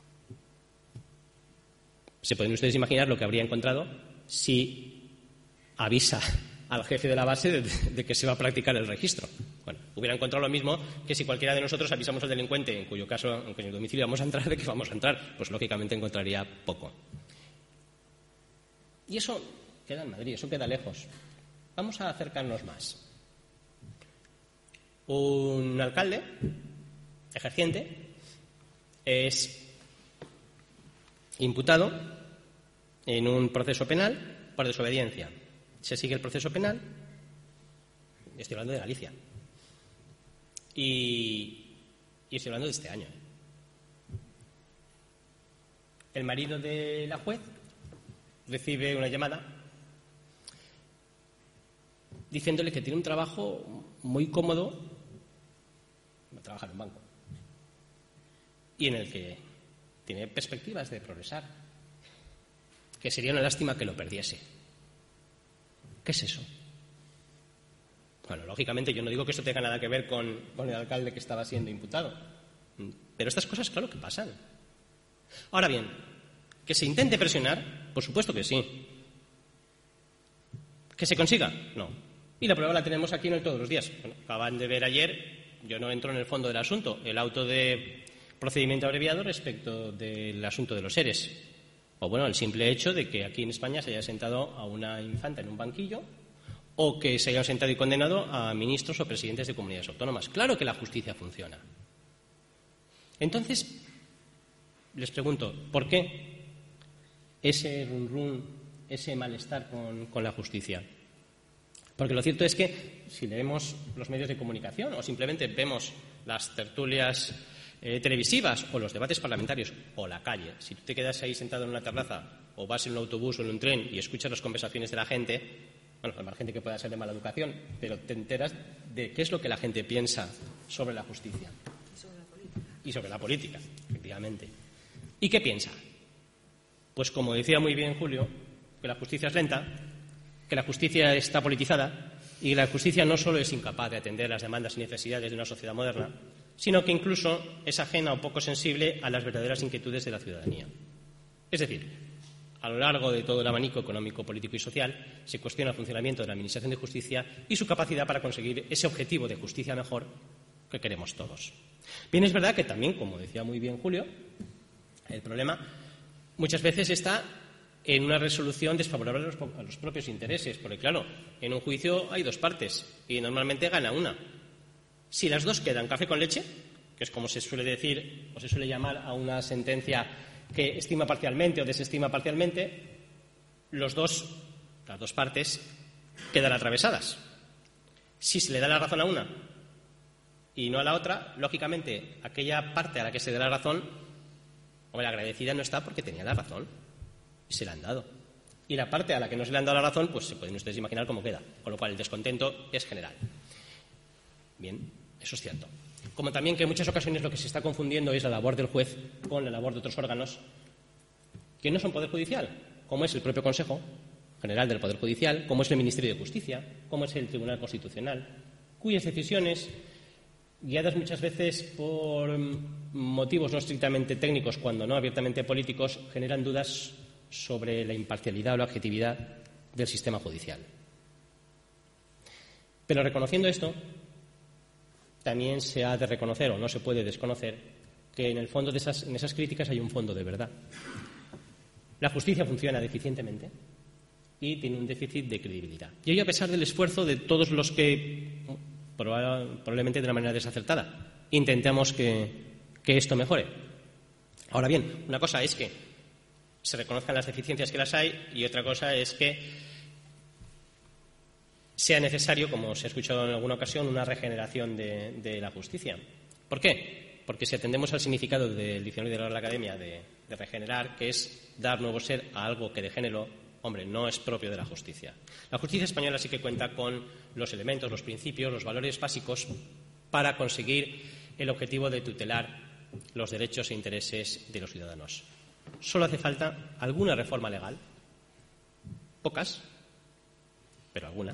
Se pueden ustedes imaginar lo que habría encontrado si avisa al jefe de la base de, de que se va a practicar el registro. Bueno, hubiera encontrado lo mismo que si cualquiera de nosotros avisamos al delincuente, en cuyo caso, en cuyo domicilio vamos a entrar, de que vamos a entrar. Pues lógicamente encontraría poco. Y eso queda en Madrid, eso queda lejos. Vamos a acercarnos más. Un alcalde ejerciente es imputado en un proceso penal por desobediencia. Se sigue el proceso penal, estoy hablando de Galicia, y, y estoy hablando de este año. El marido de la juez recibe una llamada diciéndole que tiene un trabajo muy cómodo, trabaja en un banco, y en el que tiene perspectivas de progresar, que sería una lástima que lo perdiese. ¿Qué es eso? Bueno, lógicamente yo no digo que eso tenga nada que ver con, con el alcalde que estaba siendo imputado, pero estas cosas claro que pasan. Ahora bien, ¿que se intente presionar? Por supuesto que sí. ¿Que se consiga? No. Y la prueba la tenemos aquí no todos los días. Bueno, acaban de ver ayer, yo no entro en el fondo del asunto, el auto de procedimiento abreviado respecto del asunto de los seres. O bueno, el simple hecho de que aquí en España se haya sentado a una infanta en un banquillo o que se haya sentado y condenado a ministros o presidentes de comunidades autónomas. Claro que la justicia funciona. Entonces, les pregunto, ¿por qué ese run run, ese malestar con, con la justicia? Porque lo cierto es que si leemos los medios de comunicación o simplemente vemos las tertulias eh, televisivas o los debates parlamentarios o la calle, si tú te quedas ahí sentado en una terraza o vas en un autobús o en un tren y escuchas las conversaciones de la gente, bueno, hay gente que pueda ser de mala educación, pero te enteras de qué es lo que la gente piensa sobre la justicia. Y sobre la política. Y sobre la política, efectivamente. ¿Y qué piensa? Pues como decía muy bien Julio, que la justicia es lenta, que la justicia está politizada y que la justicia no solo es incapaz de atender las demandas y necesidades de una sociedad moderna, sino que incluso es ajena o poco sensible a las verdaderas inquietudes de la ciudadanía. Es decir, a lo largo de todo el abanico económico, político y social se cuestiona el funcionamiento de la Administración de Justicia y su capacidad para conseguir ese objetivo de justicia mejor que queremos todos. Bien, es verdad que también, como decía muy bien Julio, el problema muchas veces está en una resolución desfavorable a los, a los propios intereses, porque claro, en un juicio hay dos partes y normalmente gana una. Si las dos quedan café con leche, que es como se suele decir o se suele llamar a una sentencia que estima parcialmente o desestima parcialmente, los dos, las dos partes quedan atravesadas. Si se le da la razón a una y no a la otra, lógicamente aquella parte a la que se dé la razón, hombre, agradecida no está porque tenía la razón y se la han dado. Y la parte a la que no se le han dado la razón, pues se pueden ustedes imaginar cómo queda, con lo cual el descontento es general. Bien, eso es cierto. Como también que en muchas ocasiones lo que se está confundiendo es la labor del juez con la labor de otros órganos que no son Poder Judicial, como es el propio Consejo General del Poder Judicial, como es el Ministerio de Justicia, como es el Tribunal Constitucional, cuyas decisiones, guiadas muchas veces por motivos no estrictamente técnicos, cuando no abiertamente políticos, generan dudas sobre la imparcialidad o la objetividad del sistema judicial. Pero reconociendo esto, también se ha de reconocer, o no se puede desconocer, que en el fondo de esas, en esas críticas hay un fondo de verdad. La justicia funciona deficientemente y tiene un déficit de credibilidad. Y ello a pesar del esfuerzo de todos los que, probablemente de una manera desacertada, intentamos que, que esto mejore. Ahora bien, una cosa es que se reconozcan las deficiencias que las hay y otra cosa es que sea necesario, como se ha escuchado en alguna ocasión, una regeneración de, de la justicia. ¿Por qué? Porque si atendemos al significado del diccionario de la Real Academia de, de regenerar, que es dar nuevo ser a algo que de género, hombre, no es propio de la justicia. La justicia española sí que cuenta con los elementos, los principios, los valores básicos para conseguir el objetivo de tutelar los derechos e intereses de los ciudadanos. Solo hace falta alguna reforma legal, pocas, pero alguna,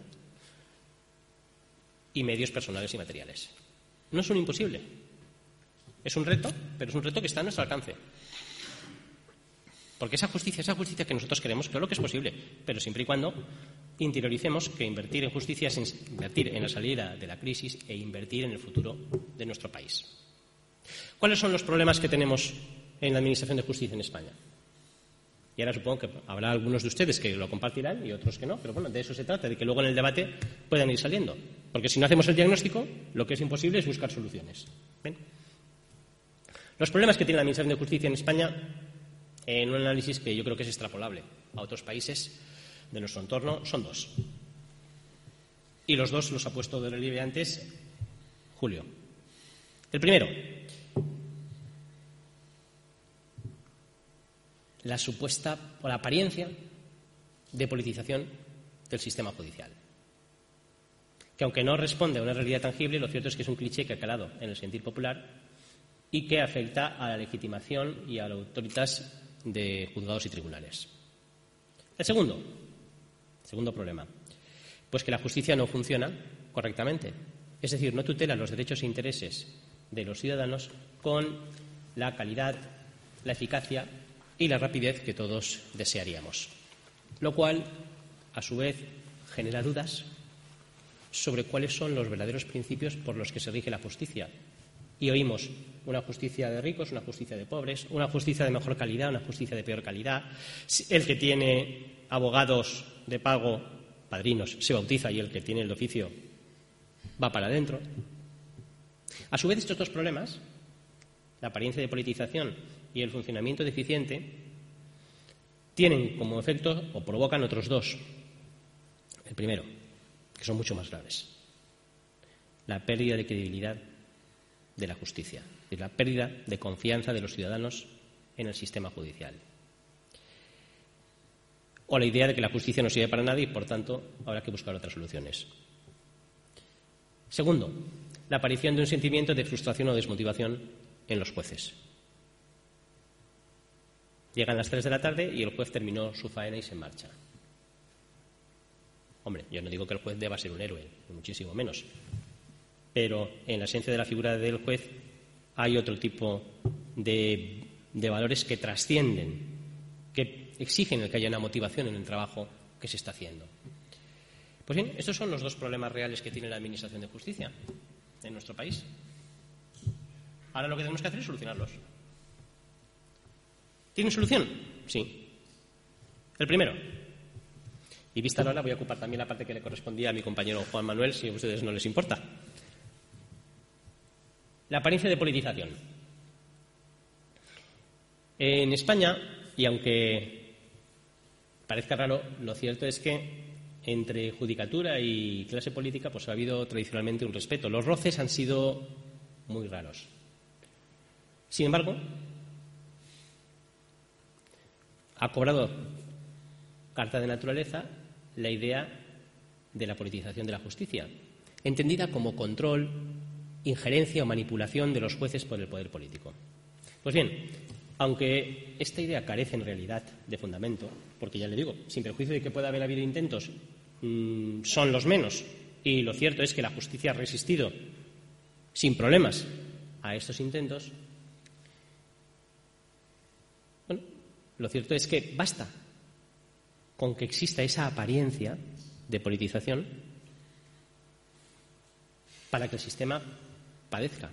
y medios personales y materiales. No es un imposible. Es un reto, pero es un reto que está a nuestro alcance. Porque esa justicia, esa justicia que nosotros queremos, claro que es posible, pero siempre y cuando interioricemos que invertir en justicia es invertir en la salida de la crisis e invertir en el futuro de nuestro país. ¿Cuáles son los problemas que tenemos en la Administración de Justicia en España? Y ahora supongo que habrá algunos de ustedes que lo compartirán y otros que no, pero bueno, de eso se trata, de que luego en el debate puedan ir saliendo. Porque si no hacemos el diagnóstico, lo que es imposible es buscar soluciones. ¿Ven? Los problemas que tiene la Administración de Justicia en España en un análisis que yo creo que es extrapolable a otros países de nuestro entorno, son dos. Y los dos los ha puesto de relieve antes Julio. El primero, la supuesta o la apariencia de politización del sistema judicial, que aunque no responde a una realidad tangible, lo cierto es que es un cliché que ha calado en el sentir popular y que afecta a la legitimación y a la autoridad de juzgados y tribunales. El segundo, segundo problema, pues que la justicia no funciona correctamente, es decir, no tutela los derechos e intereses de los ciudadanos con la calidad, la eficacia y la rapidez que todos desearíamos, lo cual, a su vez, genera dudas sobre cuáles son los verdaderos principios por los que se rige la justicia. Y oímos una justicia de ricos, una justicia de pobres, una justicia de mejor calidad, una justicia de peor calidad. El que tiene abogados de pago, padrinos, se bautiza y el que tiene el de oficio va para adentro. A su vez, estos dos problemas, la apariencia de politización y el funcionamiento deficiente, tienen como efecto o provocan otros dos. El primero, que son mucho más graves, la pérdida de credibilidad de la justicia, y la pérdida de confianza de los ciudadanos en el sistema judicial. O la idea de que la justicia no sirve para nada y, por tanto, habrá que buscar otras soluciones. Segundo, la aparición de un sentimiento de frustración o desmotivación en los jueces. Llegan las tres de la tarde y el juez terminó su faena y se marcha. Hombre, yo no digo que el juez deba ser un héroe, muchísimo menos. Pero en la esencia de la figura del juez hay otro tipo de, de valores que trascienden, que exigen el que haya una motivación en el trabajo que se está haciendo. Pues bien, estos son los dos problemas reales que tiene la Administración de Justicia en nuestro país. Ahora lo que tenemos que hacer es solucionarlos. ¿Tienen solución? Sí. El primero. Y vista la hora, voy a ocupar también la parte que le correspondía a mi compañero Juan Manuel, si a ustedes no les importa. La apariencia de politización. En España, y aunque parezca raro, lo cierto es que entre judicatura y clase política pues ha habido tradicionalmente un respeto. Los roces han sido muy raros. Sin embargo, ha cobrado carta de naturaleza la idea de la politización de la justicia, entendida como control, injerencia o manipulación de los jueces por el poder político. Pues bien, aunque esta idea carece en realidad de fundamento, porque ya le digo, sin perjuicio de que pueda haber habido intentos, mmm, son los menos, y lo cierto es que la justicia ha resistido sin problemas a estos intentos, bueno, lo cierto es que basta con que exista esa apariencia de politización para que el sistema padezca.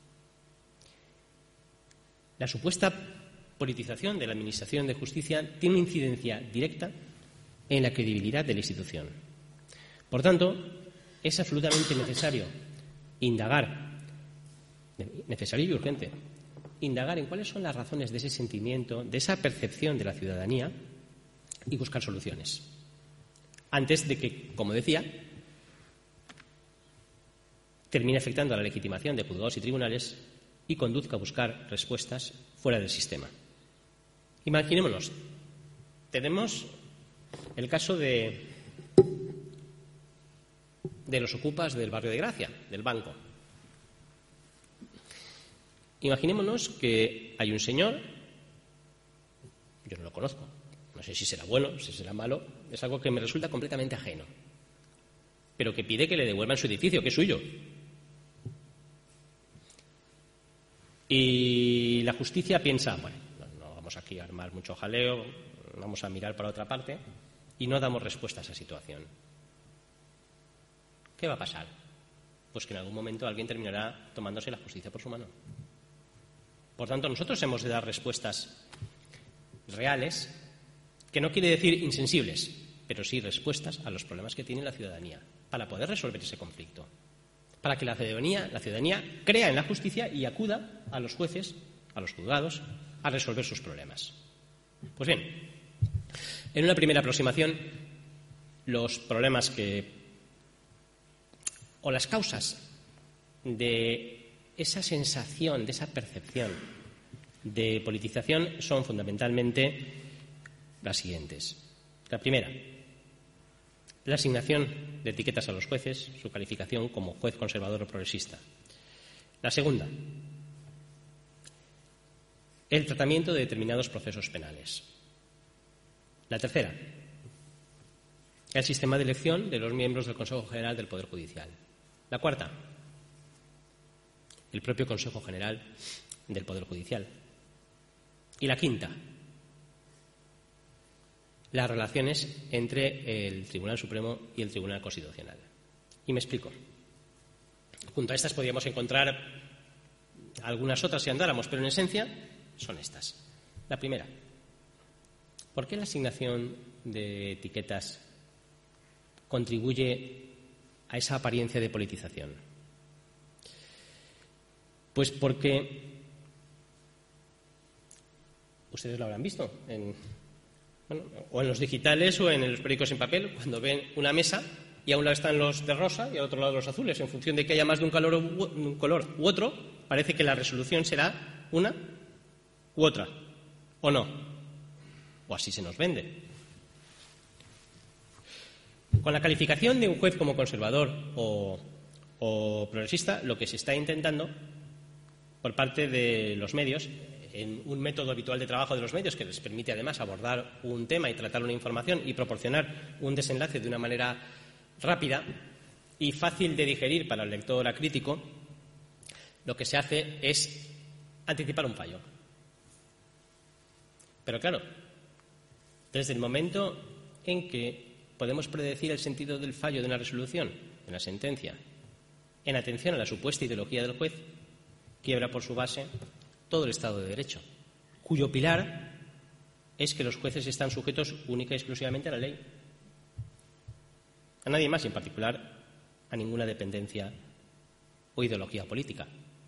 La supuesta politización de la Administración de Justicia tiene una incidencia directa en la credibilidad de la institución. Por tanto, es absolutamente necesario indagar, necesario y urgente, indagar en cuáles son las razones de ese sentimiento, de esa percepción de la ciudadanía y buscar soluciones. Antes de que, como decía, termine afectando a la legitimación de juzgados y tribunales y conduzca a buscar respuestas fuera del sistema. Imaginémonos, tenemos el caso de, de los ocupas del barrio de Gracia, del banco. Imaginémonos que hay un señor, yo no lo conozco, no sé si será bueno, si será malo, es algo que me resulta completamente ajeno, pero que pide que le devuelvan su edificio, que es suyo. Y la justicia piensa, bueno, no, no vamos aquí a armar mucho jaleo, vamos a mirar para otra parte y no damos respuesta a esa situación. ¿Qué va a pasar? Pues que en algún momento alguien terminará tomándose la justicia por su mano. Por tanto, nosotros hemos de dar respuestas reales, que no quiere decir insensibles, pero sí respuestas a los problemas que tiene la ciudadanía, para poder resolver ese conflicto, para que la ciudadanía, la ciudadanía crea en la justicia y acuda a los jueces, a los juzgados, a resolver sus problemas. Pues bien, en una primera aproximación, los problemas que, o las causas de esa sensación, de esa percepción de politización son fundamentalmente las siguientes. La primera, la asignación de etiquetas a los jueces, su calificación como juez conservador o progresista. La segunda, el tratamiento de determinados procesos penales. La tercera, el sistema de elección de los miembros del Consejo General del Poder Judicial. La cuarta, el propio Consejo General del Poder Judicial. Y la quinta, las relaciones entre el Tribunal Supremo y el Tribunal Constitucional. Y me explico. Junto a estas podríamos encontrar algunas otras si andáramos, pero en esencia son estas. La primera, ¿por qué la asignación de etiquetas contribuye a esa apariencia de politización? Pues porque ustedes lo habrán visto en, bueno, o en los digitales o en los periódicos en papel, cuando ven una mesa y a un lado están los de rosa y al otro lado los azules. En función de que haya más de un, calor, un color u otro, parece que la resolución será una u otra, o no, o así se nos vende. Con la calificación de un juez como conservador o, o progresista, lo que se está intentando por parte de los medios, en un método habitual de trabajo de los medios que les permite además abordar un tema y tratar una información y proporcionar un desenlace de una manera rápida y fácil de digerir para el lector acrítico, lo que se hace es anticipar un fallo. Pero claro, desde el momento en que podemos predecir el sentido del fallo de una resolución, de una sentencia, en atención a la supuesta ideología del juez, quiebra por su base todo el Estado de Derecho, cuyo pilar es que los jueces están sujetos única y exclusivamente a la ley, a nadie más y en particular a ninguna dependencia o ideología política.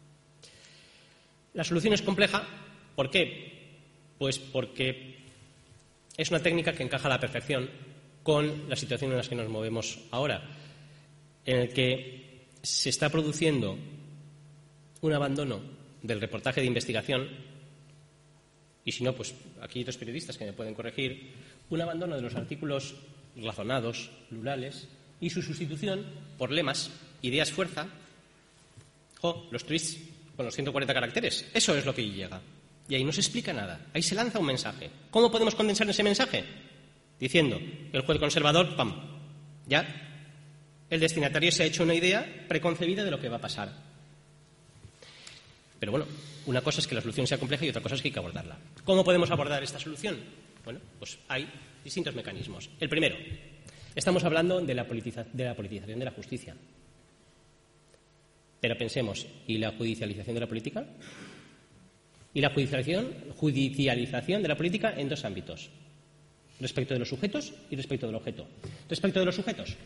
La solución es compleja. ¿Por qué? Pues porque es una técnica que encaja a la perfección con la situación en la que nos movemos ahora, en el que se está produciendo un abandono del reportaje de investigación, y si no, pues aquí hay dos periodistas que me pueden corregir, un abandono de los artículos razonados, plurales, y su sustitución por lemas, ideas fuerza, o los tweets con los ciento cuarenta caracteres. Eso es lo que llega. Y ahí no se explica nada. Ahí se lanza un mensaje. ¿Cómo podemos condensar ese mensaje? Diciendo que el juez conservador, ¡pam!, ya el destinatario se ha hecho una idea preconcebida de lo que va a pasar. Pero bueno, una cosa es que la solución sea compleja y otra cosa es que hay que abordarla. ¿Cómo podemos abordar esta solución? Bueno, pues hay distintos mecanismos. El primero, estamos hablando de la, politiza- de la politización de la justicia. Pero pensemos, ¿y la judicialización de la política? Y la judicialización, judicialización de la política en dos ámbitos, respecto de los sujetos y respecto del objeto. Respecto de los sujetos,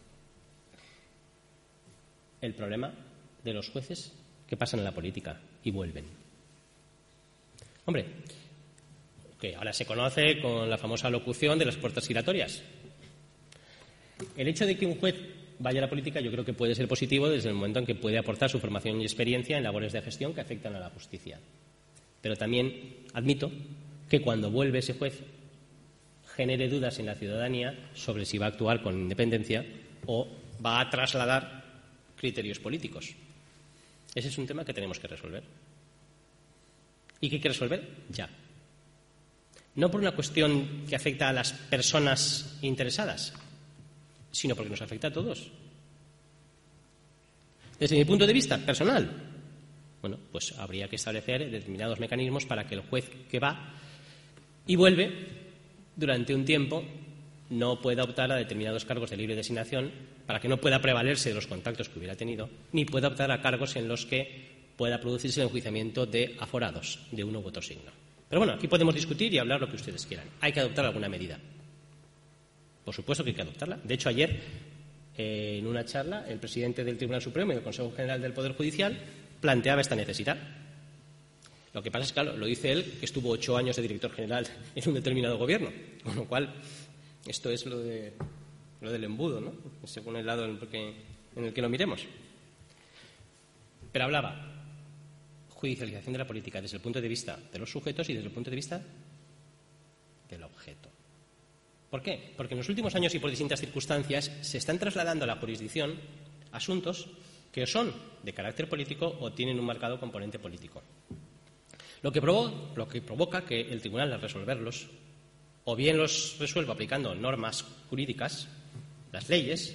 el problema de los jueces que pasan a la política y vuelven. Hombre, que ahora se conoce con la famosa locución de las puertas giratorias. El hecho de que un juez vaya a la política yo creo que puede ser positivo desde el momento en que puede aportar su formación y experiencia en labores de gestión que afectan a la justicia. Pero también admito que cuando vuelve ese juez genere dudas en la ciudadanía sobre si va a actuar con independencia o va a trasladar criterios políticos. Ese es un tema que tenemos que resolver. ¿Y que hay que resolver? Ya. No por una cuestión que afecta a las personas interesadas, sino porque nos afecta a todos. Desde mi punto de vista personal, bueno, pues habría que establecer determinados mecanismos para que el juez que va y vuelve durante un tiempo no pueda optar a determinados cargos de libre designación, para que no pueda prevalerse de los contactos que hubiera tenido, ni pueda optar a cargos en los que pueda producirse el enjuiciamiento de aforados de uno u otro signo. Pero bueno, aquí podemos discutir y hablar lo que ustedes quieran. Hay que adoptar alguna medida. Por supuesto que hay que adoptarla. De hecho, ayer, eh, en una charla, el presidente del Tribunal Supremo y del Consejo General del Poder Judicial planteaba esta necesidad. Lo que pasa es que, claro, lo dice él, que estuvo ocho años de director general en un determinado gobierno, con lo cual esto es lo, de, lo del embudo, ¿no? Según el lado en el que, en el que lo miremos. Pero hablaba judicialización de la política desde el punto de vista de los sujetos y desde el punto de vista del objeto. ¿Por qué? Porque en los últimos años y por distintas circunstancias se están trasladando a la jurisdicción asuntos que son de carácter político o tienen un marcado componente político. Lo que, provo- lo que provoca que el tribunal, al resolverlos, o bien los resuelva aplicando normas jurídicas, las leyes,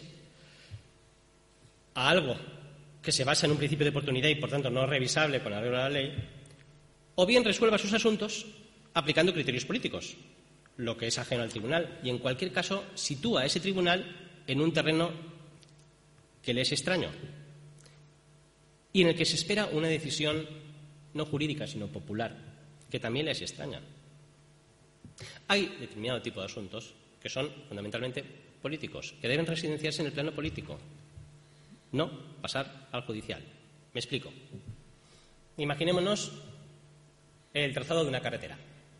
a algo que se basa en un principio de oportunidad y, por tanto, no revisable con arreglo a la ley, o bien resuelva sus asuntos aplicando criterios políticos, lo que es ajeno al tribunal, y, en cualquier caso, sitúa a ese tribunal en un terreno que le es extraño y en el que se espera una decisión no jurídica, sino popular, que también le es extraña. Hay determinado tipo de asuntos que son fundamentalmente políticos, que deben residenciarse en el plano político, no pasar al judicial. Me explico. Imaginémonos el trazado de una carretera.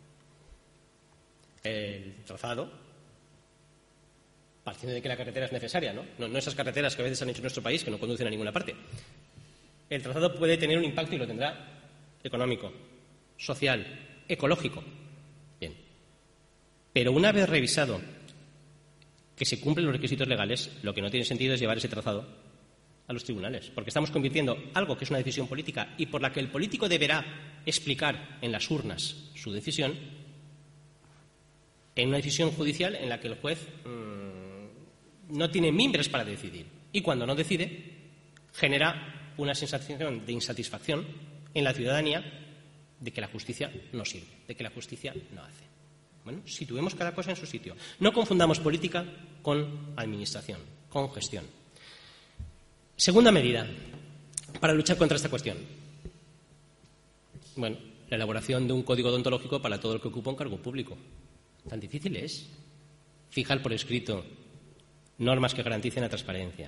El trazado, partiendo de que la carretera es necesaria, ¿no? No, no esas carreteras que a veces se han hecho en nuestro país que no conducen a ninguna parte. El trazado puede tener un impacto, y lo tendrá, económico, social, ecológico. Bien. Pero una vez revisado que se cumplen los requisitos legales, lo que no tiene sentido es llevar ese trazado a los tribunales, porque estamos convirtiendo algo que es una decisión política y por la que el político deberá explicar en las urnas su decisión, en una decisión judicial en la que el juez mmm, no tiene mimbres para decidir. Y cuando no decide, genera una sensación de insatisfacción en la ciudadanía de que la justicia no sirve, de que la justicia no hace. Bueno, situemos cada cosa en su sitio. No confundamos política con administración, con gestión. Segunda medida para luchar contra esta cuestión. Bueno, la elaboración de un código deontológico para todo el que ocupa un cargo público. ¿Tan difícil es fijar por escrito normas que garanticen la transparencia?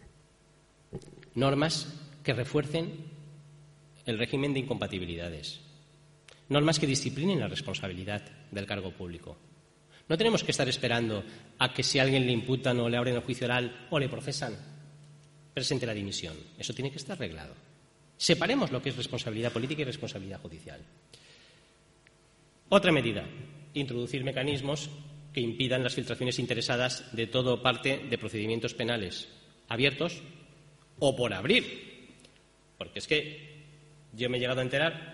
Normas que refuercen el régimen de incompatibilidades. Normas que disciplinen la responsabilidad del cargo público. No tenemos que estar esperando a que si a alguien le imputan o le abren el juicio oral o le procesan, presente la dimisión. Eso tiene que estar arreglado. Separemos lo que es responsabilidad política y responsabilidad judicial. Otra medida, introducir mecanismos que impidan las filtraciones interesadas de todo o parte de procedimientos penales abiertos o por abrir. Porque es que yo me he llegado a enterar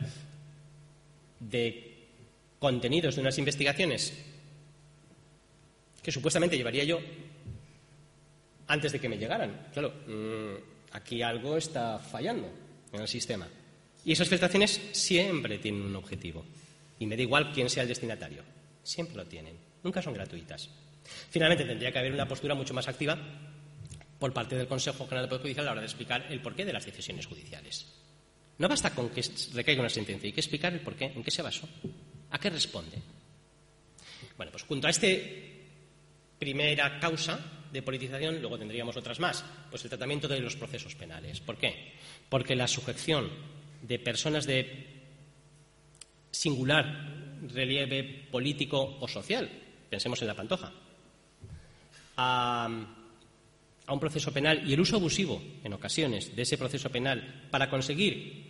de contenidos de unas investigaciones que supuestamente llevaría yo antes de que me llegaran. Claro, mmm, aquí algo está fallando en el sistema. Y esas filtraciones siempre tienen un objetivo. Y me da igual quién sea el destinatario. Siempre lo tienen. Nunca son gratuitas. Finalmente, tendría que haber una postura mucho más activa por parte del Consejo General del Poder Judicial a la hora de explicar el porqué de las decisiones judiciales. No basta con que recaiga una sentencia, hay que explicar el porqué, en qué se basó, a qué responde. Bueno, pues junto a esta primera causa de politización, luego tendríamos otras más. Pues el tratamiento de los procesos penales. ¿Por qué? Porque la sujeción de personas de singular relieve político o social, pensemos en la Pantoja, a, a un proceso penal y el uso abusivo, en ocasiones, de ese proceso penal para conseguir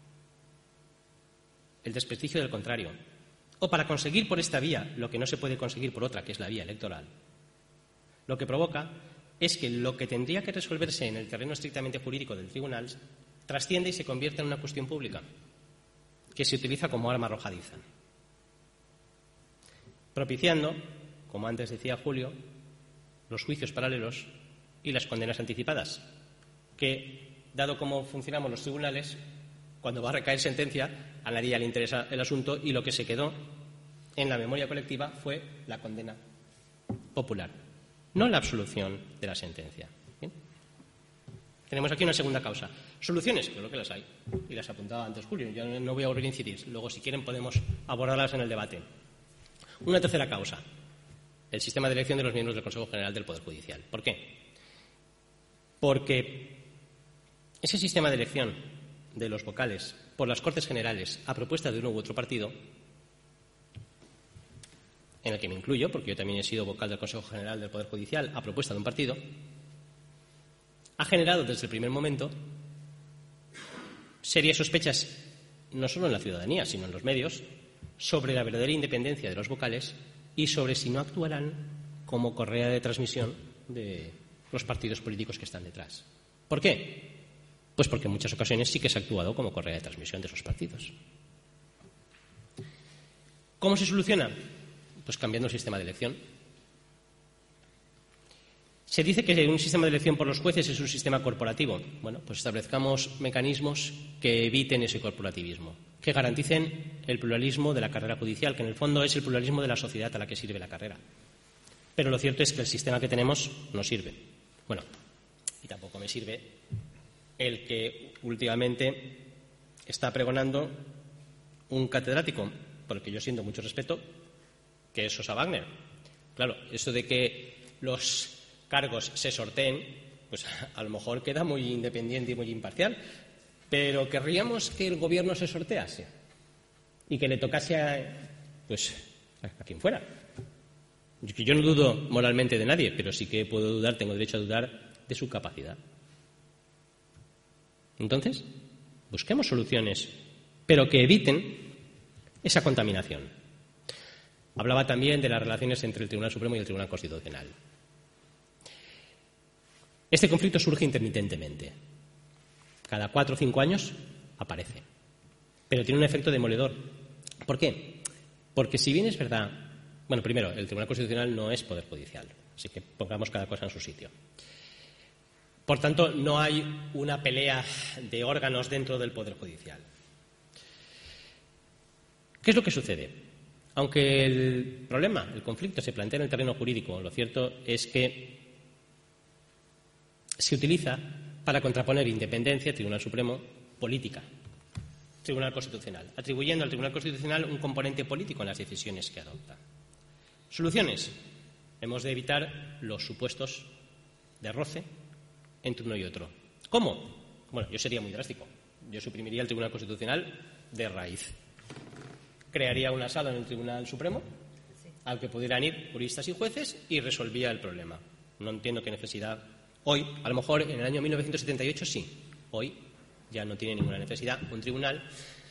el desprestigio del contrario o para conseguir por esta vía lo que no se puede conseguir por otra, que es la vía electoral, lo que provoca es que lo que tendría que resolverse en el terreno estrictamente jurídico del tribunal trasciende y se convierte en una cuestión pública que se utiliza como arma arrojadiza, propiciando, como antes decía Julio, los juicios paralelos y las condenas anticipadas, que, dado cómo funcionamos los tribunales, cuando va a recaer sentencia, a nadie le interesa el asunto y lo que se quedó en la memoria colectiva fue la condena popular, no la absolución de la sentencia. ¿Bien? Tenemos aquí una segunda causa. Soluciones, creo que las hay, y las apuntaba antes Julio, yo no voy a volver a incidir, luego si quieren podemos abordarlas en el debate. Una tercera causa, el sistema de elección de los miembros del Consejo General del Poder Judicial. ¿Por qué? Porque ese sistema de elección de los vocales, por las Cortes Generales a propuesta de uno u otro partido, en el que me incluyo, porque yo también he sido vocal del Consejo General del Poder Judicial a propuesta de un partido, ha generado desde el primer momento serias sospechas, no solo en la ciudadanía, sino en los medios, sobre la verdadera independencia de los vocales y sobre si no actuarán como correa de transmisión de los partidos políticos que están detrás. ¿Por qué? Pues porque en muchas ocasiones sí que se ha actuado como correa de transmisión de esos partidos. ¿Cómo se soluciona? Pues cambiando el sistema de elección. Se dice que un sistema de elección por los jueces es un sistema corporativo. Bueno, pues establezcamos mecanismos que eviten ese corporativismo, que garanticen el pluralismo de la carrera judicial, que en el fondo es el pluralismo de la sociedad a la que sirve la carrera. Pero lo cierto es que el sistema que tenemos no sirve. Bueno, y tampoco me sirve el que últimamente está pregonando un catedrático, por el que yo siento mucho respeto, que es Sosa Wagner. Claro, eso de que los cargos se sorteen, pues a lo mejor queda muy independiente y muy imparcial, pero querríamos que el gobierno se sortease y que le tocase a, pues, a quien fuera. Yo no dudo moralmente de nadie, pero sí que puedo dudar, tengo derecho a dudar de su capacidad. Entonces, busquemos soluciones, pero que eviten esa contaminación. Hablaba también de las relaciones entre el Tribunal Supremo y el Tribunal Constitucional. Este conflicto surge intermitentemente. Cada cuatro o cinco años aparece. Pero tiene un efecto demoledor. ¿Por qué? Porque si bien es verdad... Bueno, primero, el Tribunal Constitucional no es poder judicial, así que pongamos cada cosa en su sitio. Por tanto, no hay una pelea de órganos dentro del Poder Judicial. ¿Qué es lo que sucede? Aunque el problema, el conflicto, se plantea en el terreno jurídico, lo cierto es que se utiliza para contraponer independencia, Tribunal Supremo, política, Tribunal Constitucional, atribuyendo al Tribunal Constitucional un componente político en las decisiones que adopta. Soluciones. Hemos de evitar los supuestos de roce entre uno y otro. ¿Cómo? Bueno, yo sería muy drástico. Yo suprimiría el Tribunal Constitucional de raíz. Crearía una sala en el Tribunal Supremo al que pudieran ir juristas y jueces y resolvía el problema. No entiendo qué necesidad. Hoy, a lo mejor en el año mil novecientos setenta y ocho sí. Hoy ya no tiene ninguna necesidad. Un tribunal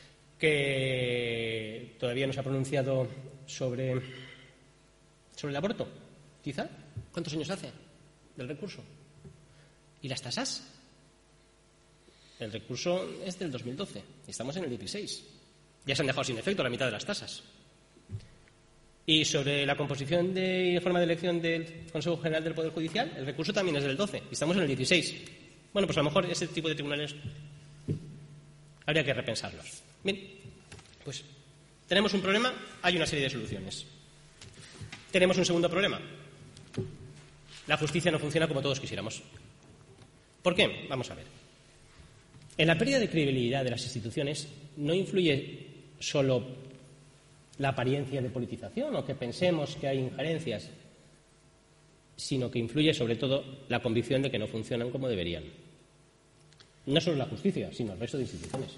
que todavía no se ha pronunciado sobre, sobre el aborto, quizá. ¿Cuántos años hace del recurso? ¿Y las tasas? El recurso es del dos mil doce. Estamos en el dieciséis. Ya se han dejado sin efecto la mitad de las tasas. Y sobre la composición de forma de elección del Consejo General del Poder Judicial, el recurso también es del doce. Y estamos en el dieciséis. Bueno, pues a lo mejor ese tipo de tribunales habría que repensarlos. Bien, pues tenemos un problema, hay una serie de soluciones. Tenemos un segundo problema. La justicia no funciona como todos quisiéramos. ¿Por qué? Vamos a ver. En la pérdida de credibilidad de las instituciones no influye solo la apariencia de politización o que pensemos que hay injerencias, sino que influye sobre todo la convicción de que no funcionan como deberían. No solo la justicia, sino el resto de instituciones.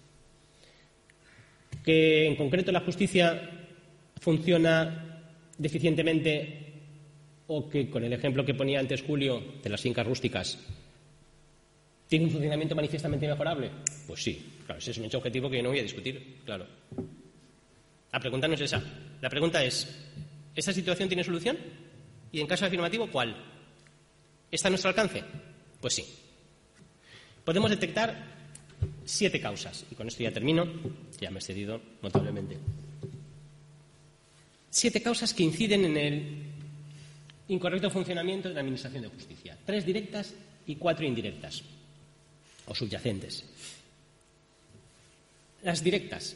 Que en concreto la justicia funciona deficientemente o que, con el ejemplo que ponía antes Julio de las fincas rústicas, ¿tiene un funcionamiento manifiestamente mejorable? Pues sí, claro, ese es un hecho objetivo que yo no voy a discutir, claro. La pregunta no es esa. La pregunta es, ¿esta situación tiene solución? Y en caso afirmativo, ¿cuál? ¿Está a nuestro alcance? Pues sí. Podemos detectar siete causas, y con esto ya termino, ya me he excedido notablemente. Siete causas que inciden en el incorrecto funcionamiento de la Administración de Justicia. Tres directas y cuatro indirectas, o subyacentes. Las directas.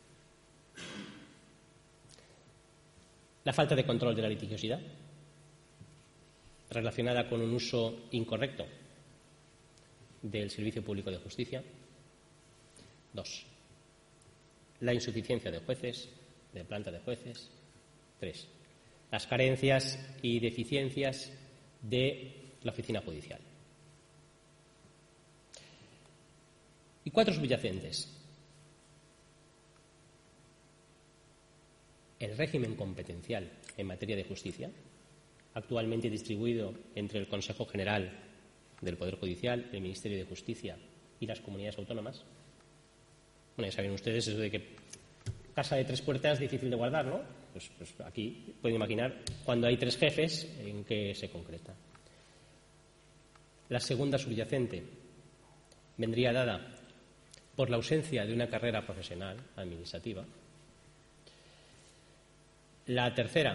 La falta de control de la litigiosidad, relacionada con un uso incorrecto del Servicio Público de Justicia. Dos, la insuficiencia de jueces, de planta de jueces. Tres, las carencias y deficiencias de la oficina judicial. Y cuatro subyacentes. el régimen competencial en materia de justicia, actualmente distribuido entre el Consejo General del Poder Judicial, el Ministerio de Justicia y las comunidades autónomas. Bueno, ya saben ustedes eso de que casa de tres puertas es difícil de guardar, ¿no? Pues, pues aquí pueden imaginar cuando hay tres jefes en qué se concreta. La segunda subyacente vendría dada por la ausencia de una carrera profesional administrativa. La tercera,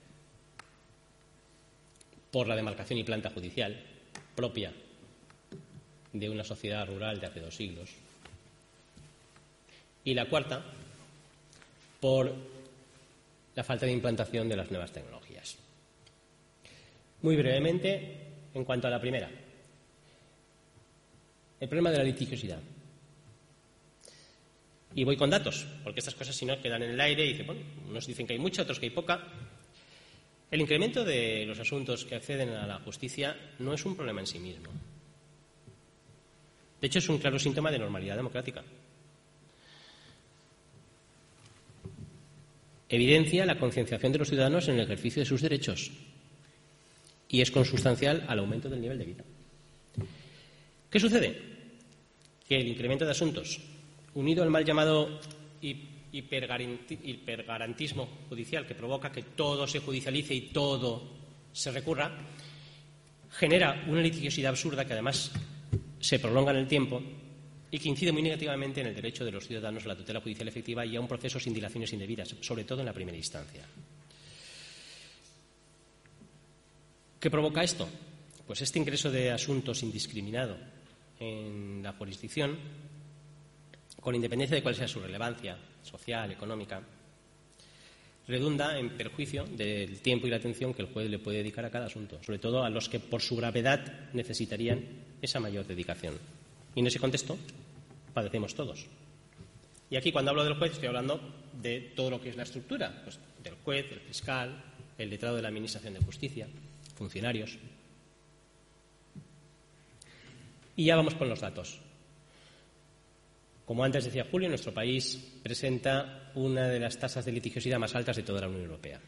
por la demarcación y planta judicial propia de una sociedad rural de hace dos siglos. Y la cuarta, por la falta de implantación de las nuevas tecnologías. Muy brevemente, en cuanto a la primera, el problema de la litigiosidad. Y voy con datos, porque estas cosas si no quedan en el aire y dicen, bueno, unos dicen que hay mucha, otros que hay poca. El incremento de los asuntos que acceden a la justicia no es un problema en sí mismo. De hecho, es un claro síntoma de normalidad democrática. Evidencia la concienciación de los ciudadanos en el ejercicio de sus derechos y es consustancial al aumento del nivel de vida. ¿Qué sucede? Que el incremento de asuntos, unido al mal llamado hipergarantismo judicial, que provoca que todo se judicialice y todo se recurra, genera una litigiosidad absurda que además se prolonga en el tiempo y que incide muy negativamente en el derecho de los ciudadanos a la tutela judicial efectiva y a un proceso sin dilaciones indebidas, sobre todo en la primera instancia. ¿Qué provoca esto? Pues este ingreso de asuntos indiscriminado en la jurisdicción, con independencia de cuál sea su relevancia social, económica, redunda en perjuicio del tiempo y la atención que el juez le puede dedicar a cada asunto, sobre todo a los que por su gravedad necesitarían esa mayor dedicación. Y en ese contexto padecemos todos. Y aquí, cuando hablo del juez, estoy hablando de todo lo que es la estructura, pues, del juez, del fiscal, el letrado de la Administración de Justicia, funcionarios. Y ya vamos con los datos. Como antes decía Julio, nuestro país presenta una de las tasas de litigiosidad más altas de toda la Unión Europea.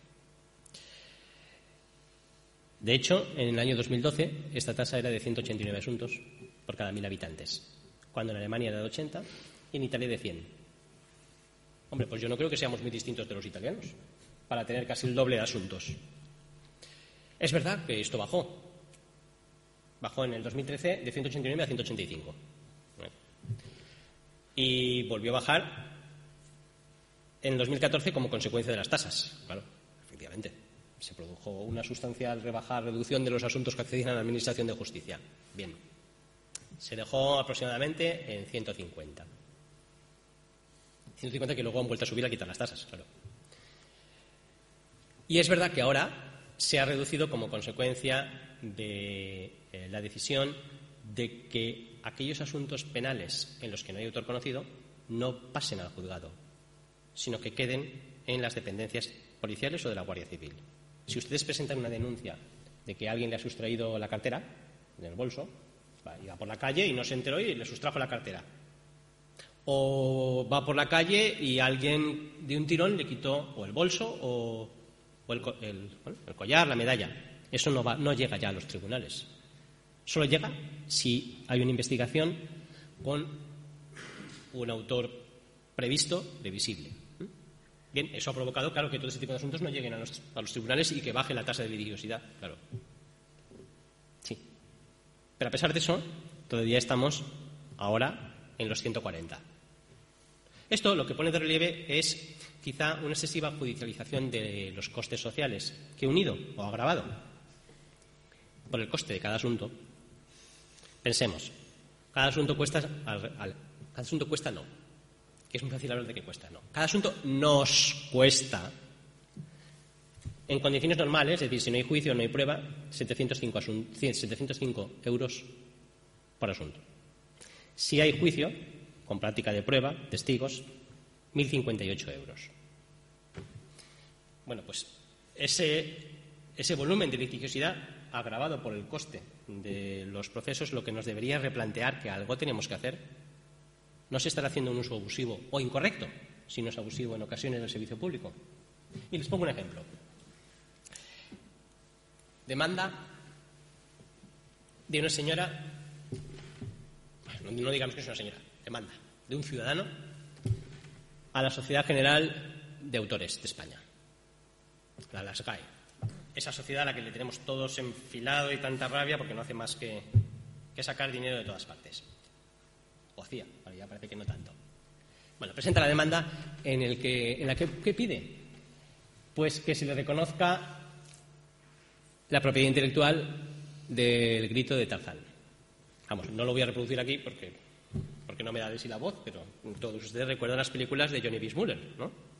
De hecho, en el año dos mil doce, esta tasa era de ciento ochenta y nueve asuntos por cada mil habitantes, cuando en Alemania era de ochenta y en Italia de cien. Hombre, pues yo no creo que seamos muy distintos de los italianos para tener casi el doble de asuntos. Es verdad que esto bajó. Bajó en el dos mil trece de ciento ochenta y nueve a ciento ochenta y cinco. Y volvió a bajar en el dos mil catorce como consecuencia de las tasas. Claro, efectivamente. Se produjo una sustancial rebaja, reducción de los asuntos que accedían a la Administración de Justicia. Bien. Se dejó aproximadamente en ciento cincuenta. ciento cincuenta que luego han vuelto a subir a quitar las tasas, claro. Y es verdad que ahora se ha reducido como consecuencia de eh, la decisión de que aquellos asuntos penales en los que no hay autor conocido no pasen al juzgado, sino que queden en las dependencias policiales o de la Guardia Civil. Si ustedes presentan una denuncia de que alguien le ha sustraído la cartera en el bolso, va, iba por la calle y no se enteró y le sustrajo la cartera. O va por la calle y alguien de un tirón le quitó o el bolso o, o el, el, bueno, el collar, la medalla. Eso no, va, no llega ya a los tribunales. Solo llega si hay una investigación con un autor previsto, previsible. Bien, eso ha provocado, claro, que todo ese tipo de asuntos no lleguen a los, a los tribunales y que baje la tasa de litigiosidad, claro. Sí. Pero a pesar de eso, todavía estamos ahora en los ciento cuarenta. Esto lo que pone de relieve es quizá una excesiva judicialización de los costes sociales, que unido o agravado por el coste de cada asunto, pensemos, cada asunto cuesta, al, al, cada asunto cuesta no. Que es muy fácil hablar de que cuesta, no. Cada asunto nos cuesta, en condiciones normales, es decir, si no hay juicio, no hay prueba, setecientos cinco, asun- setecientos cinco euros por asunto. Si hay juicio, con práctica de prueba, testigos, mil cincuenta y ocho euros. Bueno, pues ese, ese volumen de litigiosidad agravado por el coste de los procesos lo que nos debería replantear que algo tenemos que hacer. No se estará haciendo un uso abusivo o incorrecto, si no es abusivo en ocasiones del servicio público. Y les pongo un ejemplo. Demanda de una señora, bueno, no digamos que es una señora, demanda de un ciudadano a la Sociedad General de Autores de España, la la S G A E. Esa sociedad a la que le tenemos todos enfilado y tanta rabia porque no hace más que, que sacar dinero de todas partes. O hacía, vale, ya parece que no tanto. Bueno, presenta la demanda en, el que, en la que ¿qué pide? Pues que se le reconozca la propiedad intelectual del grito de Tarzán. Vamos, no lo voy a reproducir aquí porque, porque no me da de sí la voz, pero todos ustedes recuerdan las películas de Johnny Weissmuller, ¿no?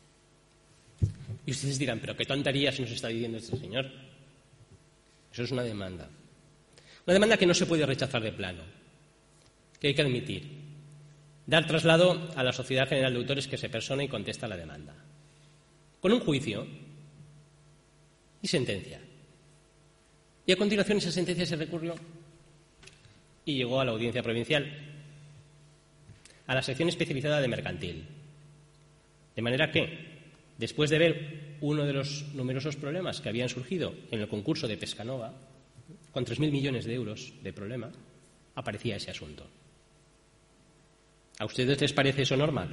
Y ustedes dirán, pero qué tonterías nos está diciendo este señor. Eso es una demanda. Una demanda que no se puede rechazar de plano, que hay que admitir. Dar traslado a la Sociedad General de Autores que se persona y contesta la demanda. Con un juicio y sentencia. Y a continuación esa sentencia se recurrió y llegó a la Audiencia Provincial, a la sección especializada de mercantil. De manera que, después de ver uno de los numerosos problemas que habían surgido en el concurso de Pescanova, con tres mil millones de euros de problema, aparecía ese asunto. ¿A ustedes les parece eso normal?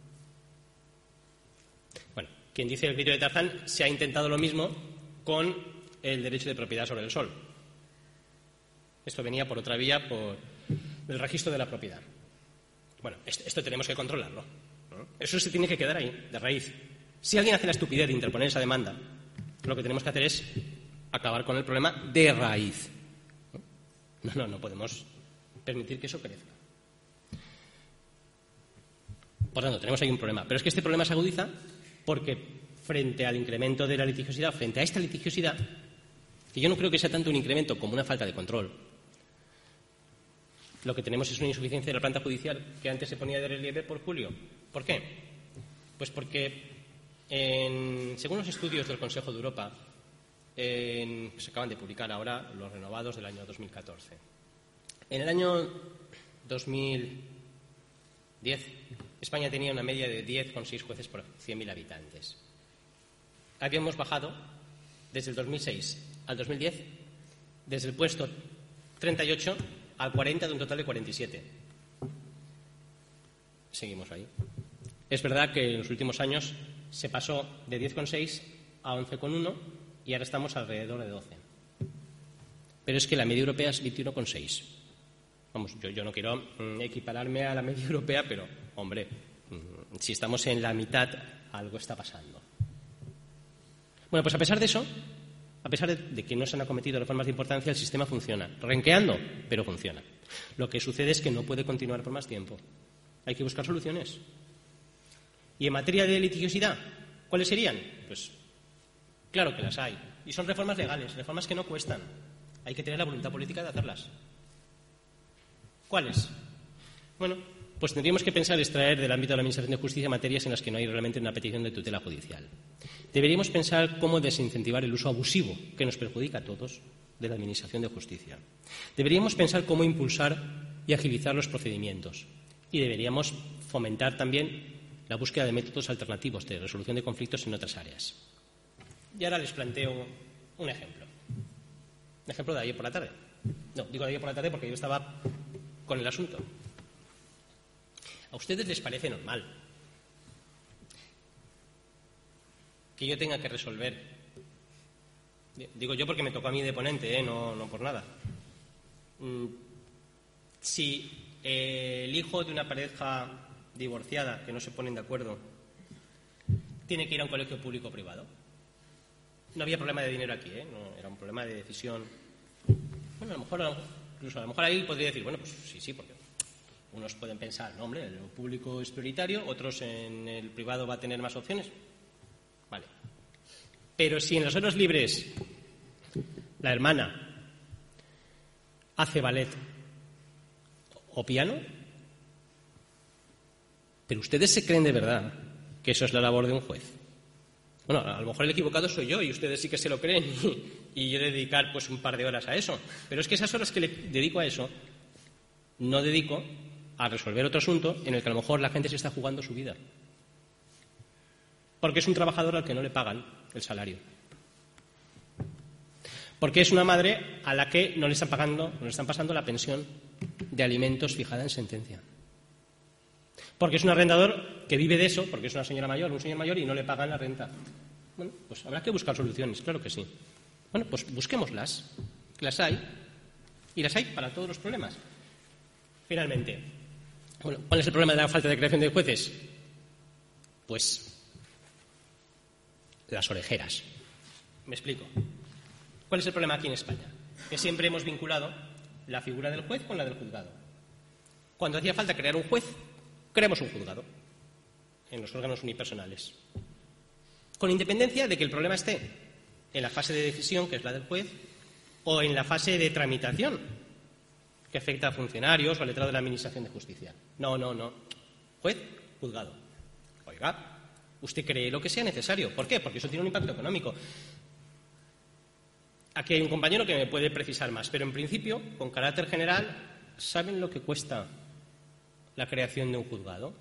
Bueno, quien dice el grito de Tarzán se ha intentado lo mismo con el derecho de propiedad sobre el sol. Esto venía por otra vía, por el registro de la propiedad. Bueno, esto, esto tenemos que controlarlo, ¿no? Eso se tiene que quedar ahí, de raíz. Si alguien hace la estupidez de interponer esa demanda, lo que tenemos que hacer es acabar con el problema de raíz. No, no, no podemos permitir que eso crezca. Por tanto, tenemos ahí un problema. Pero es que este problema se agudiza porque frente al incremento de la litigiosidad, frente a esta litigiosidad, que yo no creo que sea tanto un incremento como una falta de control, lo que tenemos es una insuficiencia de la planta judicial que antes se ponía de relieve por Julio. ¿Por qué? Pues porque, en, según los estudios del Consejo de Europa, en, que se acaban de publicar ahora, los renovados del año dos mil catorce, en el año dos mil diez, España tenía una media de diez coma seis jueces por cien mil habitantes. Habíamos bajado, desde el dos mil seis al dos mil diez, desde el puesto treinta y ocho al cuarenta, de un total de cuarenta y siete. Seguimos ahí. Es verdad que en los últimos años se pasó de diez coma seis a once coma uno y ahora estamos alrededor de doce. Pero es que la media europea es veintiuno coma seis. Vamos, yo, yo no quiero mm, equipararme a la media europea, pero, hombre, mm, si estamos en la mitad, algo está pasando. Bueno, pues a pesar de eso, a pesar de, de que no se han acometido reformas de importancia, el sistema funciona. Renqueando, pero funciona. Lo que sucede es que no puede continuar por más tiempo. Hay que buscar soluciones. Y en materia de litigiosidad, ¿cuáles serían? Pues claro que las hay. Y son reformas legales, reformas que no cuestan. Hay que tener la voluntad política de hacerlas. ¿Cuáles? Bueno, pues tendríamos que pensar extraer del ámbito de la Administración de Justicia materias en las que no hay realmente una petición de tutela judicial. Deberíamos pensar cómo desincentivar el uso abusivo, que nos perjudica a todos, de la Administración de Justicia. Deberíamos pensar cómo impulsar y agilizar los procedimientos. Y deberíamos fomentar también la búsqueda de métodos alternativos de resolución de conflictos en otras áreas. Y ahora les planteo un ejemplo. Un ejemplo de ayer por la tarde. No, digo de ayer por la tarde porque yo estaba con el asunto. ¿A ustedes les parece normal que yo tenga que resolver? Digo yo porque me tocó a mí de ponente, ¿eh? no, no por nada. Si el hijo de una pareja divorciada que no se ponen de acuerdo tiene que ir a un colegio público o privado. No había problema de dinero aquí, ¿eh? No, era un problema de decisión. Bueno, a lo mejor, a lo mejor incluso a lo mejor ahí podría decir, bueno, pues sí, sí, porque unos pueden pensar, no, hombre, lo público es prioritario, otros en el privado va a tener más opciones. Vale. Pero si en las horas libres la hermana hace ballet o piano, ¿pero ustedes se creen de verdad que eso es la labor de un juez? Bueno, a lo mejor el equivocado soy yo y ustedes sí que se lo creen y, y yo de dedicar pues un par de horas a eso. Pero es que esas horas que le dedico a eso no dedico a resolver otro asunto en el que a lo mejor la gente se está jugando su vida. Porque es un trabajador al que no le pagan el salario. Porque es una madre a la que no le están pagando, no le están pasando la pensión de alimentos fijada en sentencia. Porque es un arrendador que vive de eso, porque es una señora mayor, un señor mayor y no le pagan la renta. Bueno, pues habrá que buscar soluciones, claro que sí. Bueno, pues busquémoslas, las hay, y las hay para todos los problemas. Finalmente, bueno, ¿cuál es el problema de la falta de creación de jueces? Pues las orejeras. Me explico. ¿Cuál es el problema aquí en España? Que siempre hemos vinculado la figura del juez con la del juzgado. Cuando hacía falta crear un juez, creamos un juzgado en los órganos unipersonales. Con independencia de que el problema esté en la fase de decisión, que es la del juez, o en la fase de tramitación, que afecta a funcionarios o al letrado de la Administración de Justicia. No, no, no. Juez, juzgado. Oiga, usted cree lo que sea necesario. ¿Por qué? Porque eso tiene un impacto económico. Aquí hay un compañero que me puede precisar más, pero en principio, con carácter general, ¿saben lo que cuesta la creación de un juzgado?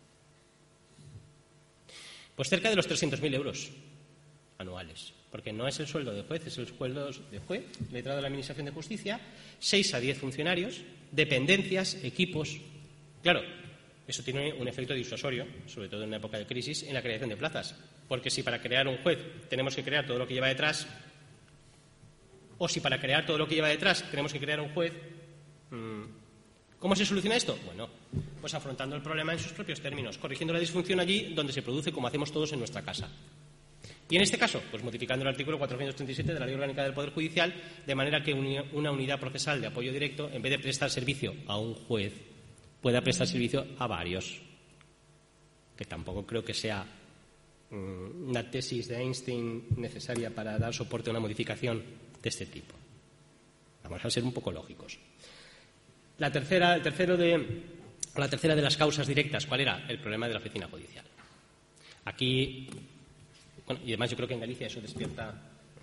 Pues cerca de los trescientos mil euros anuales, porque no es el sueldo de juez, es el sueldo de juez, letrado de la Administración de Justicia, seis a diez funcionarios, dependencias, equipos. Claro, eso tiene un efecto disuasorio, sobre todo en una época de crisis, en la creación de plazas, porque si para crear un juez tenemos que crear todo lo que lleva detrás, o si para crear todo lo que lleva detrás tenemos que crear un juez, ¿cómo se soluciona esto? Bueno, pues afrontando el problema en sus propios términos, corrigiendo la disfunción allí donde se produce, como hacemos todos en nuestra casa. Y en este caso, pues modificando el artículo cuatrocientos treinta y siete de la Ley Orgánica del Poder Judicial, de manera que una unidad procesal de apoyo directo, en vez de prestar servicio a un juez, pueda prestar servicio a varios. Que tampoco creo que sea um, una tesis de Einstein necesaria para dar soporte a una modificación de este tipo. Vamos a ser un poco lógicos. La tercera, el tercero de, la tercera de las causas directas, ¿cuál era? El problema de la oficina judicial. Aquí, bueno, y además yo creo que en Galicia eso despierta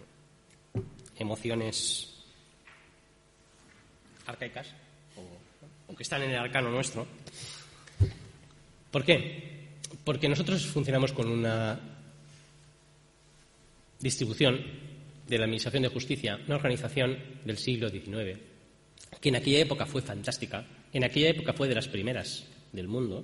emociones arcaicas, o, o que están en el arcano nuestro. ¿Por qué? Porque nosotros funcionamos con una distribución de la Administración de Justicia, una organización del siglo diecinueve, que en aquella época fue fantástica, en aquella época fue de las primeras del mundo,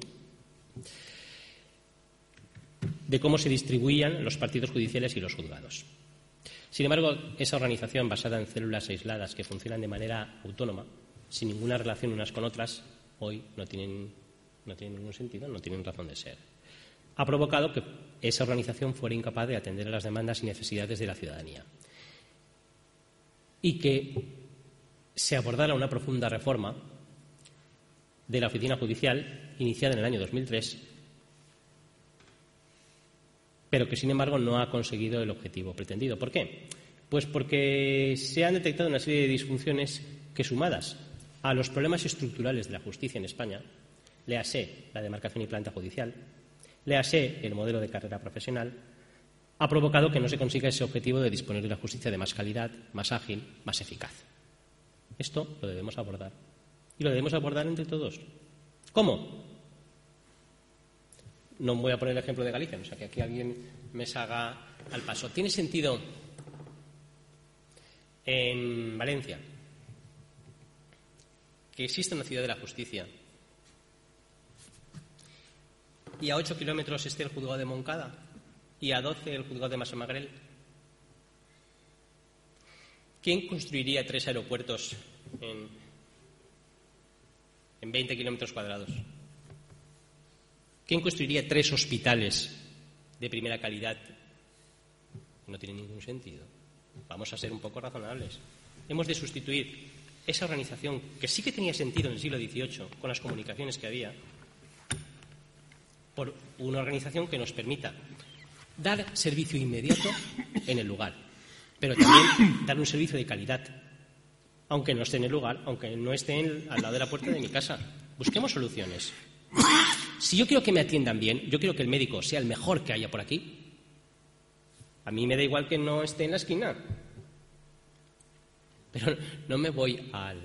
de cómo se distribuían los partidos judiciales y los juzgados. Sin embargo, esa organización basada en células aisladas que funcionan de manera autónoma, sin ninguna relación unas con otras, hoy no tienen, no tienen ningún sentido, no tienen razón de ser. Ha provocado que esa organización fuera incapaz de atender a las demandas y necesidades de la ciudadanía y que se abordara una profunda reforma de la oficina judicial iniciada en el año dos mil tres, pero que sin embargo no ha conseguido el objetivo pretendido. ¿Por qué? Pues porque se han detectado una serie de disfunciones que, sumadas a los problemas estructurales de la justicia en España, léase la demarcación y planta judicial, léase el modelo de carrera profesional, ha provocado que no se consiga ese objetivo de disponer de una justicia de más calidad, más ágil, más eficaz. Esto lo debemos abordar. Y lo debemos abordar entre todos. ¿Cómo? No voy a poner el ejemplo de Galicia, o sea, que aquí alguien me salga al paso. ¿Tiene sentido en Valencia que exista una ciudad de la justicia y a ocho kilómetros esté el juzgado de Moncada y a doce el juzgado de Massamagrell? ¿Quién construiría tres aeropuertos en, en veinte kilómetros cuadrados? ¿Quién construiría tres hospitales de primera calidad? No tiene ningún sentido. Vamos a ser un poco razonables. Hemos de sustituir esa organización, que sí que tenía sentido en el siglo dieciocho, con las comunicaciones que había, por una organización que nos permita dar servicio inmediato en el lugar, pero también dar un servicio de calidad, aunque no esté en el lugar, aunque no esté en, al lado de la puerta de mi casa. Busquemos soluciones. Si yo quiero que me atiendan bien, yo quiero que el médico sea el mejor que haya por aquí, a mí me da igual que no esté en la esquina. Pero no me voy al,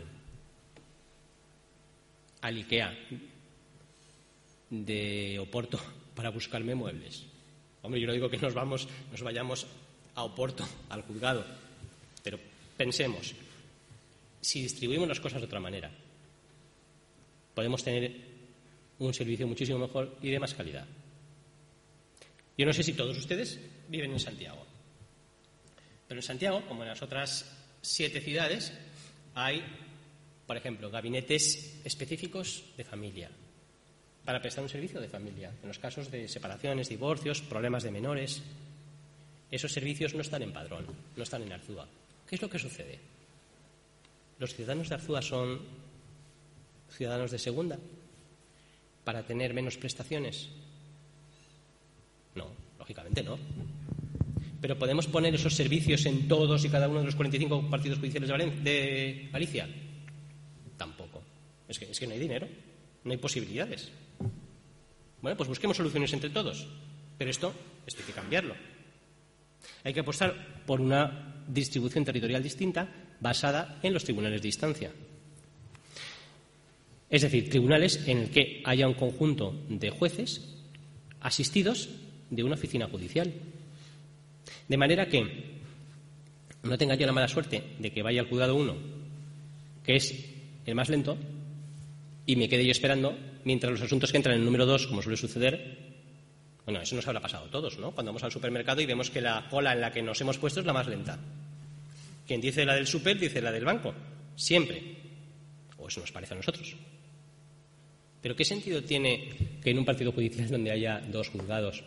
al IKEA de Oporto para buscarme muebles. Hombre, yo no digo que nos, vamos, nos vayamos a Oporto, al juzgado, pero pensemos, si distribuimos las cosas de otra manera, podemos tener un servicio muchísimo mejor y de más calidad. Yo no sé si todos ustedes viven en Santiago, pero en Santiago, como en las otras siete ciudades, hay, por ejemplo, gabinetes específicos de familia, para prestar un servicio de familia, en los casos de separaciones, divorcios, problemas de menores. Esos servicios no están en Padrón, no están en Arzúa. ¿Qué es lo que sucede? ¿Los ciudadanos de Arzúa son ciudadanos de segunda para tener menos prestaciones? No, lógicamente no. ¿Pero podemos poner esos servicios en todos y cada uno de los cuarenta y cinco partidos judiciales de, Valen- de Galicia? Tampoco. Es que, es que no hay dinero, no hay posibilidades. Bueno, pues busquemos soluciones entre todos. Pero esto, esto hay que cambiarlo. Hay que apostar por una distribución territorial distinta basada en los tribunales de instancia. Es decir, tribunales en el que haya un conjunto de jueces asistidos de una oficina judicial. De manera que no tenga yo la mala suerte de que vaya al juzgado uno, que es el más lento, y me quede yo esperando mientras los asuntos que entran en el número dos, como suele suceder. Bueno, eso nos habrá pasado a todos, ¿no? Cuando vamos al supermercado y vemos que la cola en la que nos hemos puesto es la más lenta. Quien dice la del super dice la del banco, siempre. O eso nos parece a nosotros. Pero ¿qué sentido tiene que en un partido judicial donde haya dos juzgados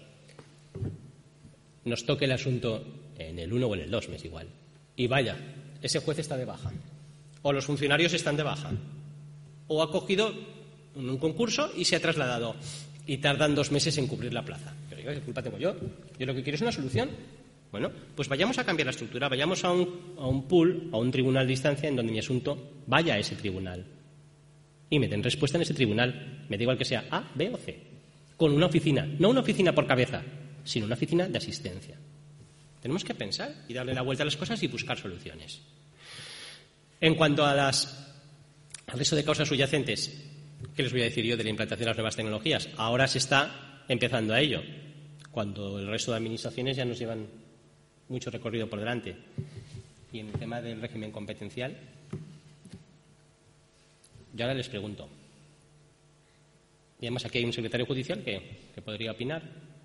nos toque el asunto en el uno o en el dos, me es igual, y vaya, ese juez está de baja, o los funcionarios están de baja, o ha cogido un concurso y se ha trasladado y tardan dos meses en cubrir la plaza? Pero yo, ¿qué culpa tengo yo? Yo lo que quiero es una solución. Bueno, pues vayamos a cambiar la estructura, vayamos a un, a un pool, a un tribunal de instancia en donde mi asunto vaya a ese tribunal y me den respuesta en ese tribunal, me da igual que sea A, B o C, con una oficina, no una oficina por cabeza, sino una oficina de asistencia. Tenemos que pensar y darle la vuelta a las cosas y buscar soluciones. En cuanto a las, al resto de causas subyacentes, ¿qué les voy a decir yo de la implantación de las nuevas tecnologías? Ahora se está empezando a ello, cuando el resto de administraciones ya nos llevan mucho recorrido por delante. Y en el tema del régimen competencial, yo ahora les pregunto, y además aquí hay un secretario judicial que, que podría opinar.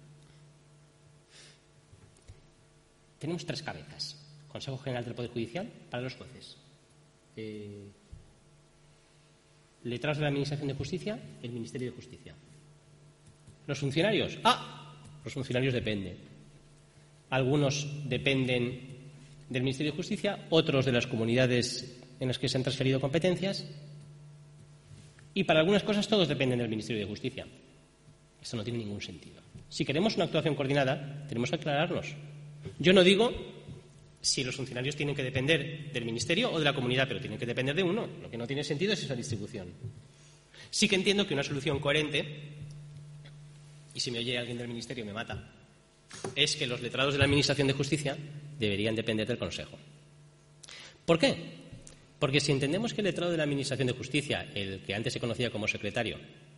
Tenemos tres cabezas. Consejo General del Poder Judicial para los jueces. Eh, letrados de la Administración de Justicia, el Ministerio de Justicia. Los funcionarios. Ah, los funcionarios dependen. Algunos dependen del Ministerio de Justicia, otros de las comunidades en las que se han transferido competencias, y para algunas cosas todos dependen del Ministerio de Justicia. Esto no tiene ningún sentido. Si queremos una actuación coordinada, tenemos que aclararnos. Yo no digo si los funcionarios tienen que depender del Ministerio o de la comunidad, pero tienen que depender de uno. Lo que no tiene sentido es esa distribución. Sí que entiendo que una solución coherente, y si me oye alguien del Ministerio me mata, es que los letrados de la Administración de Justicia deberían depender del Consejo. ¿Por qué? Porque si entendemos que el letrado de la Administración de Justicia, el que antes se conocía como secretario,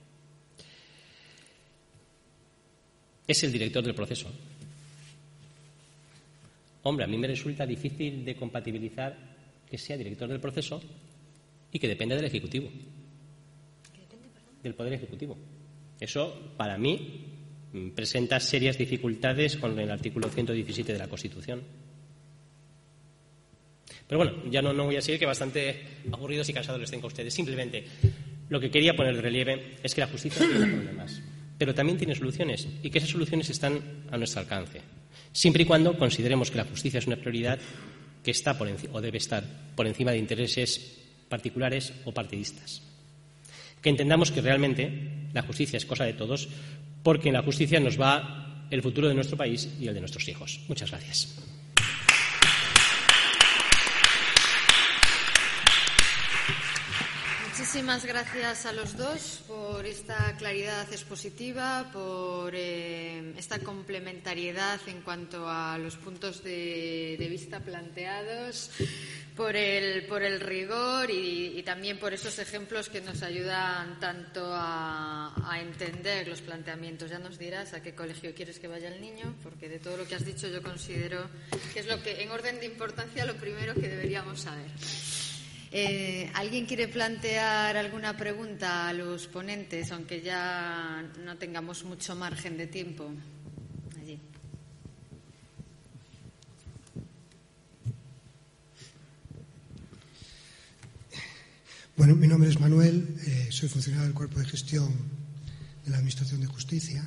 es el director del proceso, hombre, a mí me resulta difícil de compatibilizar que sea director del proceso y que dependa del Ejecutivo, del Poder Ejecutivo. Eso, para mí, presenta serias dificultades con el artículo ciento diecisiete de la Constitución. Pero bueno, ya no, no voy a seguir, que bastante aburridos y cansados les tengo a ustedes. Simplemente, lo que quería poner de relieve es que la justicia tiene problemas, pero también tiene soluciones, y que esas soluciones están a nuestro alcance, siempre y cuando consideremos que la justicia es una prioridad que está por enci- o debe estar por encima de intereses particulares o partidistas. Que entendamos que realmente la justicia es cosa de todos, porque en la justicia nos va el futuro de nuestro país y el de nuestros hijos. Muchas gracias. muchísimas gracias a los dos por esta claridad expositiva, por eh, esta complementariedad en cuanto a los puntos de, de vista planteados, por el, por el rigor y, y también por esos ejemplos que nos ayudan tanto a, a entender los planteamientos. Ya nos dirás a qué colegio quieres que vaya el niño, porque de todo lo que has dicho yo considero que es lo que, en orden de importancia, lo primero que deberíamos saber. Eh, ¿Alguien quiere plantear alguna pregunta a los ponentes, aunque ya no tengamos mucho margen de tiempo? Allí. Bueno, mi nombre es Manuel, eh, soy funcionario del Cuerpo de Gestión de la Administración de Justicia.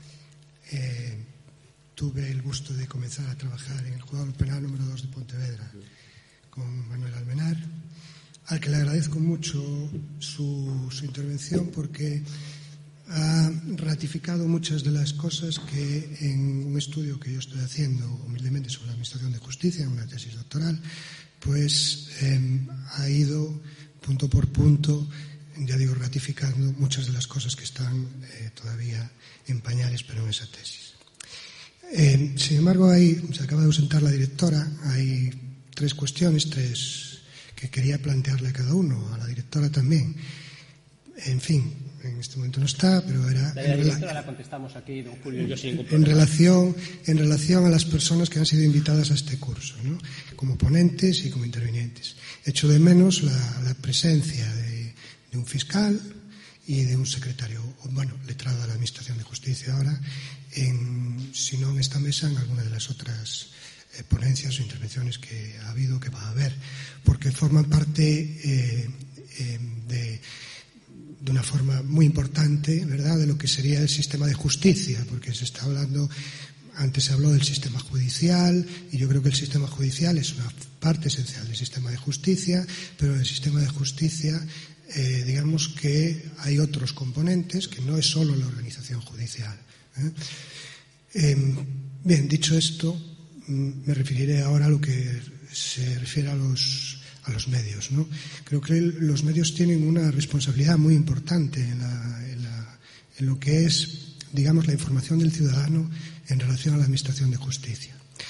Eh, tuve el gusto de comenzar a trabajar en el Juzgado Penal número dos de Pontevedra con Manuel Almenar, al que le agradezco mucho su, su intervención porque ha ratificado muchas de las cosas que en un estudio que yo estoy haciendo humildemente sobre la Administración de Justicia, en una tesis doctoral, pues eh, ha ido punto por punto, ya digo, ratificando muchas de las cosas que están eh, todavía en pañales, pero en esa tesis. Eh, sin embargo, hay, se acaba de ausentar la directora, hay tres cuestiones, tres que quería plantearle a cada uno, a la directora también. En fin, en este momento no está, pero era... La, la directora la contestamos aquí, don Julio, yo sin ningún problema. En relación, en relación a las personas que han sido invitadas a este curso, ¿no? Como ponentes y como intervinientes. Echo de menos la, la presencia de, de un fiscal y de un secretario, bueno, letrado de la Administración de Justicia ahora, en, si no en esta mesa, en alguna de las otras eh, ponencias o intervenciones que ha habido, que va a haber, porque forman parte eh, eh, de, de una forma muy importante, ¿verdad?, de lo que sería el sistema de justicia, porque se está hablando, antes se habló del sistema judicial, y yo creo que el sistema judicial es una parte esencial del sistema de justicia, pero en el sistema de justicia eh, digamos que hay otros componentes, que no es solo la organización judicial. ¿eh? Eh, bien, dicho esto, me referiré ahora a lo que se refiere a los, a los medios, ¿no? Creo que los medios tienen una responsabilidad muy importante en, la, en, la, en lo que es, digamos, la información del ciudadano en relación a la Administración de Justicia.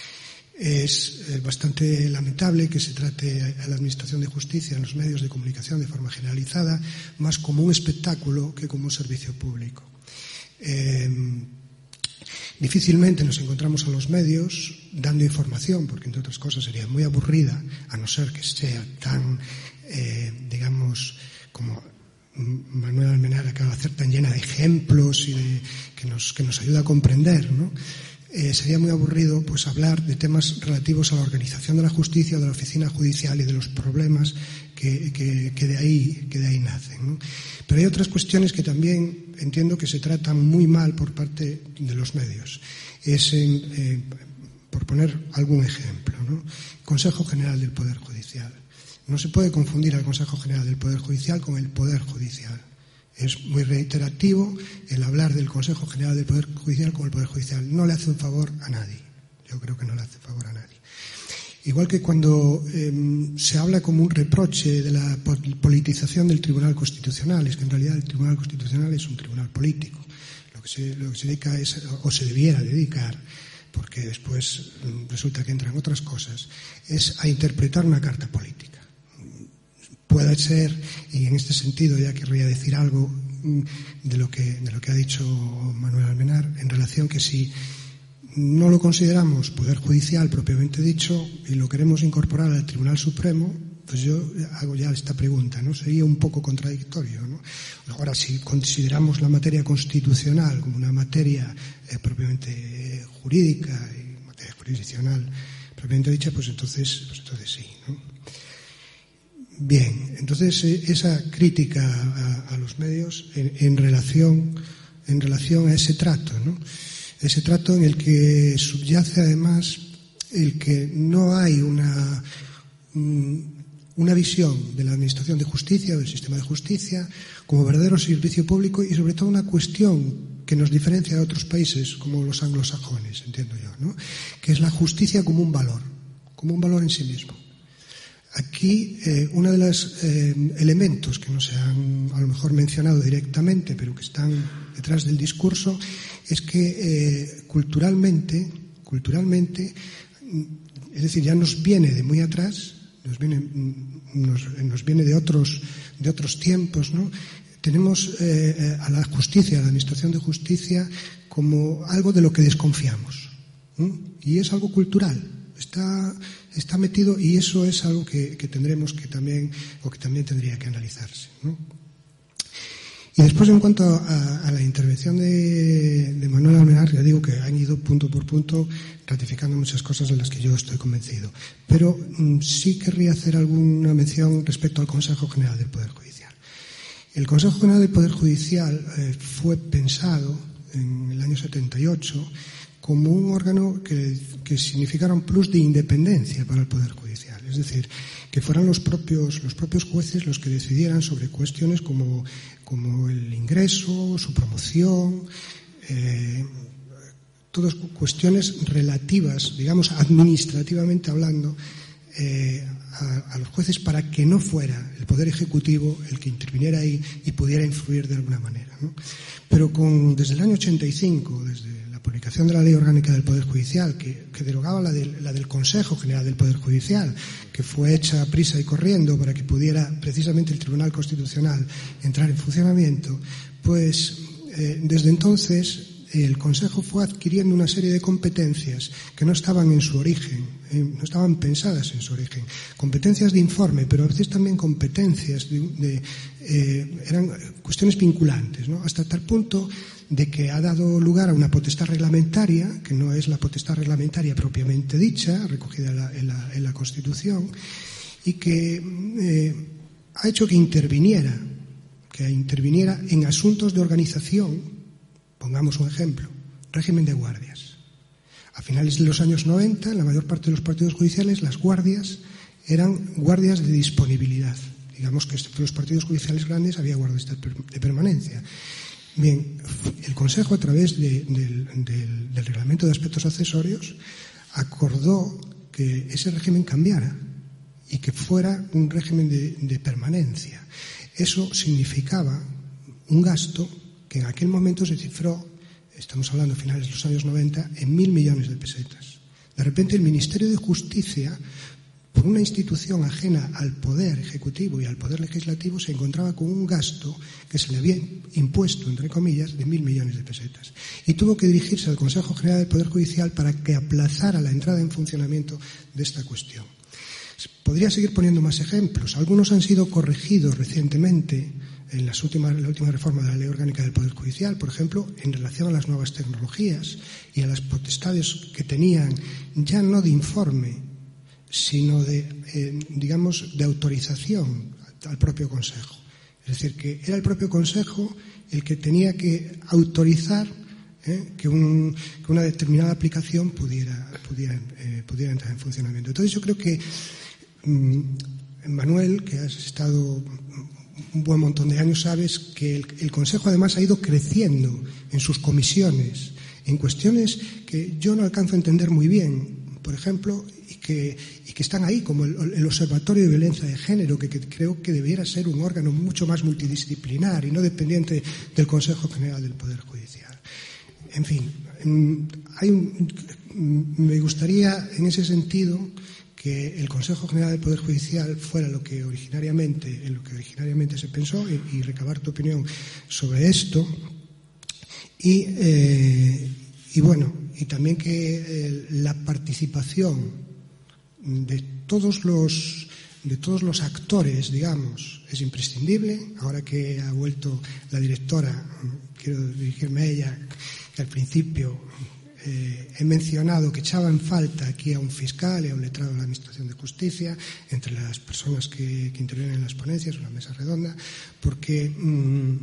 Es eh, bastante lamentable que se trate a la Administración de Justicia en los medios de comunicación de forma generalizada más como un espectáculo que como un servicio público. Eh, Difícilmente nos encontramos a los medios dando información, porque entre otras cosas sería muy aburrida, a no ser que sea tan, eh, digamos, como Manuel Almenar acaba de hacer, tan llena de ejemplos y de, que, nos, que nos ayuda a comprender, ¿no? Eh, sería muy aburrido pues hablar de temas relativos a la organización de la justicia, de la oficina judicial y de los problemas que, que, que, de, ahí, que de ahí nacen, ¿no? Pero hay otras cuestiones que también entiendo que se tratan muy mal por parte de los medios. Es, en, eh, por poner algún ejemplo, ¿no? Consejo General del Poder Judicial. No se puede confundir al Consejo General del Poder Judicial con el Poder Judicial. Es muy reiterativo el hablar del Consejo General del Poder Judicial con el Poder Judicial. No le hace un favor a nadie. Yo creo que no le hace favor a nadie. Igual que cuando eh, se habla como un reproche de la politización del Tribunal Constitucional, es que en realidad el Tribunal Constitucional es un tribunal político. Lo que se, lo que se dedica es, o se debiera dedicar, porque después resulta que entran otras cosas, es a interpretar una carta política. Puede ser, y en este sentido ya querría decir algo de lo que, de lo que ha dicho Manuel Almenar, en relación que si no lo consideramos Poder Judicial propiamente dicho y lo queremos incorporar al Tribunal Supremo, pues yo hago ya esta pregunta, ¿no? Sería un poco contradictorio, ¿no? Ahora, si consideramos la materia constitucional como una materia eh, propiamente eh, jurídica y materia jurisdiccional propiamente dicha, pues entonces, pues entonces sí, ¿no? Bien, entonces eh, esa crítica a, a los medios en, en relación en relación a ese trato, ¿no? Ese trato en el que subyace además el que no hay una, una visión de la Administración de Justicia o del sistema de justicia como verdadero servicio público y sobre todo una cuestión que nos diferencia de otros países como los anglosajones, entiendo yo, ¿no? Que es la justicia como un valor, como un valor en sí mismo. Aquí, eh, uno de los eh, elementos que no se han a lo mejor mencionado directamente, pero que están detrás del discurso, es que eh, culturalmente, culturalmente, es decir, ya nos viene de muy atrás, nos viene, nos, nos viene de otros, de otros tiempos, ¿no? Tenemos eh, a la justicia, a la administración de justicia, como algo de lo que desconfiamos, ¿no? Y es algo cultural. Está, está metido, y eso es algo que, que tendremos que también, o que también tendría que analizarse, ¿no? Y después, en cuanto a, a la intervención de, de Manuel Almenar, ya digo que han ido punto por punto ratificando muchas cosas de las que yo estoy convencido. Pero mm, sí querría hacer alguna mención respecto al Consejo General del Poder Judicial. El Consejo General del Poder Judicial eh, fue pensado en el año setenta y ocho como un órgano que, que significara un plus de independencia para el Poder Judicial. Es decir, que fueran los propios, los propios jueces los que decidieran sobre cuestiones como, como el ingreso, su promoción, eh, todas cuestiones relativas, digamos, administrativamente hablando, eh, a, a los jueces, para que no fuera el Poder Ejecutivo el que interviniera ahí y pudiera influir de alguna manera, ¿no? Pero con, desde el año ochenta y cinco, desde publicación de la Ley Orgánica del Poder Judicial, que, que derogaba la del, la del Consejo General del Poder Judicial, que fue hecha a prisa y corriendo para que pudiera precisamente el Tribunal Constitucional entrar en funcionamiento, pues eh, desde entonces el Consejo fue adquiriendo una serie de competencias que no estaban en su origen, eh, no estaban pensadas en su origen. Competencias de informe, pero a veces también competencias de, de eh, eran cuestiones vinculantes, ¿no? Hasta tal punto de que ha dado lugar a una potestad reglamentaria, que no es la potestad reglamentaria propiamente dicha, recogida en la, en la, en la Constitución, y que eh, ha hecho que interviniera, que interviniera en asuntos de organización. Pongamos un ejemplo: régimen de guardias. A finales de los años noventa, en la mayor parte de los partidos judiciales, las guardias eran guardias de disponibilidad. Digamos que en los partidos judiciales grandes había guardias de permanencia. Bien, el Consejo, a través de, del, del, del Reglamento de Aspectos Accesorios, acordó que ese régimen cambiara y que fuera un régimen de, de permanencia. Eso significaba un gasto que en aquel momento se cifró, estamos hablando a finales de los años noventa, en mil millones de pesetas. De repente el Ministerio de Justicia, por una institución ajena al Poder Ejecutivo y al Poder Legislativo, se encontraba con un gasto que se le había impuesto, entre comillas, de mil millones de pesetas. Y tuvo que dirigirse al Consejo General del Poder Judicial para que aplazara la entrada en funcionamiento de esta cuestión. Podría seguir poniendo más ejemplos. Algunos han sido corregidos recientemente en las últimas, la última reforma de la Ley Orgánica del Poder Judicial, por ejemplo, en relación a las nuevas tecnologías y a las potestades que tenían, ya no de informe, sino de, eh, digamos, de autorización al propio Consejo. Es decir, que era el propio Consejo el que tenía que autorizar eh, que, un, que una determinada aplicación pudiera, pudiera, eh, pudiera entrar en funcionamiento. Entonces yo creo que mmm, Manuel, que has estado un buen montón de años, sabes que el, el Consejo además ha ido creciendo en sus comisiones, en cuestiones que yo no alcanzo a entender muy bien, por ejemplo, y que, y que están ahí, como el, el Observatorio de Violencia de Género, que, que creo que debiera ser un órgano mucho más multidisciplinar y no dependiente del Consejo General del Poder Judicial. En fin, hay un, me gustaría en ese sentido que el Consejo General del Poder Judicial fuera lo que originariamente, en lo que originariamente se pensó, y, y recabar tu opinión sobre esto. Y, eh, y bueno, y también que eh, la participación de todos los de todos los actores, digamos, es imprescindible. Ahora que ha vuelto la directora, quiero dirigirme a ella, que al principio eh, he mencionado que echaba en falta aquí a un fiscal y a un letrado de la Administración de Justicia, entre las personas que, que intervienen en las ponencias, una mesa redonda, porque... Mmm,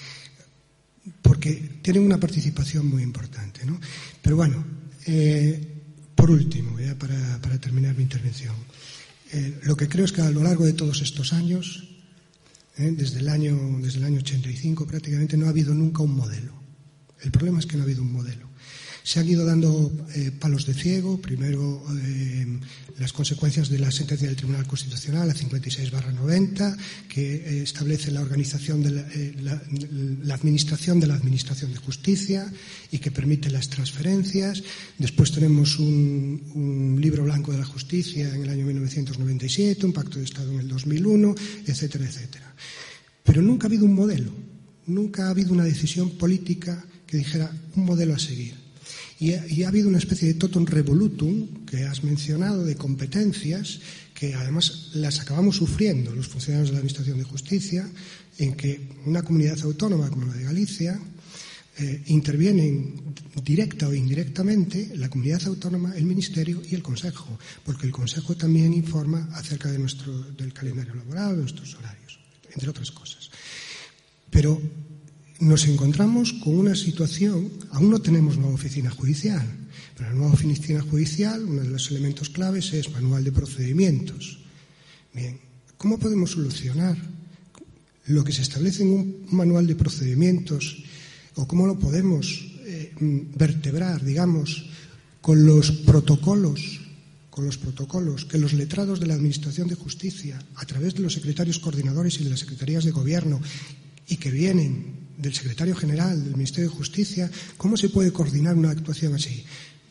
porque tienen una participación muy importante, ¿no? Pero bueno, eh, por último, ya para, para terminar mi intervención, eh, lo que creo es que a lo largo de todos estos años, eh, desde el año desde el año ochenta y cinco prácticamente, no ha habido nunca un modelo. El problema es que no ha habido un modelo. Se han ido dando eh, palos de ciego, primero eh, las consecuencias de la sentencia del Tribunal Constitucional, la cincuenta y seis barra noventa, que eh, establece la organización de la, eh, la, la administración de la Administración de Justicia y que permite las transferencias. Después tenemos un, un libro blanco de la justicia en el año mil novecientos noventa y siete, un pacto de Estado en el dos mil uno, etcétera, etcétera. Pero nunca ha habido un modelo, nunca ha habido una decisión política que dijera un modelo a seguir. Y ha, y ha habido una especie de totum revolutum que has mencionado, de competencias, que además las acabamos sufriendo los funcionarios de la Administración de Justicia, en que una comunidad autónoma como la de Galicia eh, intervienen directa o indirectamente la comunidad autónoma, el Ministerio y el Consejo, porque el Consejo también informa acerca de nuestro, del calendario laboral, de nuestros horarios, entre otras cosas. Pero nos encontramos con una situación, aún no tenemos nueva oficina judicial, pero la nueva oficina judicial, uno de los elementos claves es manual de procedimientos. Bien, ¿cómo podemos solucionar lo que se establece en un manual de procedimientos o cómo lo podemos eh, vertebrar, digamos, con los protocolos, con los protocolos que los letrados de la Administración de Justicia, a través de los secretarios coordinadores y de las secretarías de gobierno, y que vienen del secretario general del Ministerio de Justicia, ¿cómo se puede coordinar una actuación así?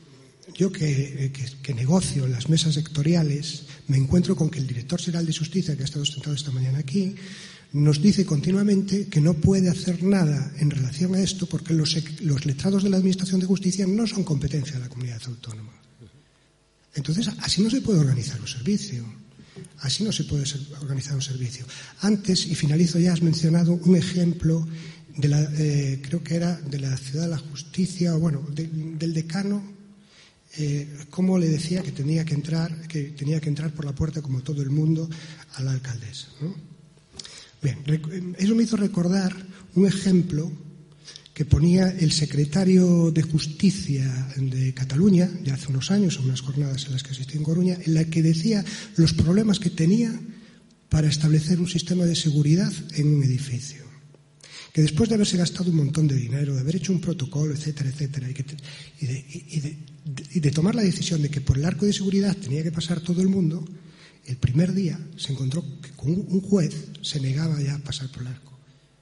Yo que, que, que negocio en las mesas sectoriales, me encuentro con que el director general de Justicia, que ha estado sentado esta mañana aquí, nos dice continuamente que no puede hacer nada en relación a esto porque los, los letrados de la Administración de Justicia no son competencia de la comunidad autónoma. Entonces, así no se puede organizar un servicio. Así no se puede organizar un servicio. Antes, y finalizo ya, has mencionado un ejemplo de la, eh, creo que era de la Ciudad de la Justicia, o bueno, de, del decano, eh, cómo le decía que tenía que entrar, que tenía que entrar por la puerta como todo el mundo a la alcaldesa, ¿no? Bien, eso me hizo recordar un ejemplo que ponía el secretario de Justicia de Cataluña, ya hace unos años, en unas jornadas en las que asistí en Coruña, en la que decía los problemas que tenía para establecer un sistema de seguridad en un edificio. Que después de haberse gastado un montón de dinero, de haber hecho un protocolo, etcétera, etcétera, y, que, y, de, y, de, y de tomar la decisión de que por el arco de seguridad tenía que pasar todo el mundo, el primer día se encontró que con un juez se negaba ya a pasar por el arco.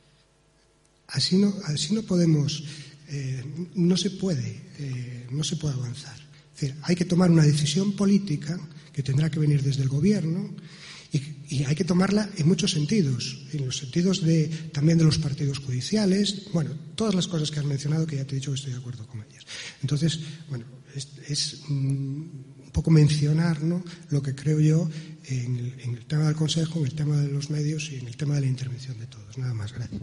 Así no, así no podemos, eh, no se puede, eh, no se puede avanzar. Es decir, hay que tomar una decisión política que tendrá que venir desde el gobierno y, y hay que tomarla en muchos sentidos, en los sentidos de, también de los partidos judiciales, bueno, todas las cosas que has mencionado que ya te he dicho que estoy de acuerdo con ellas. Entonces, bueno, es, es um, un poco mencionar, ¿no?, lo que creo yo en el, en el tema del Consejo, en el tema de los medios y en el tema de la intervención de todos. Nada más, gracias.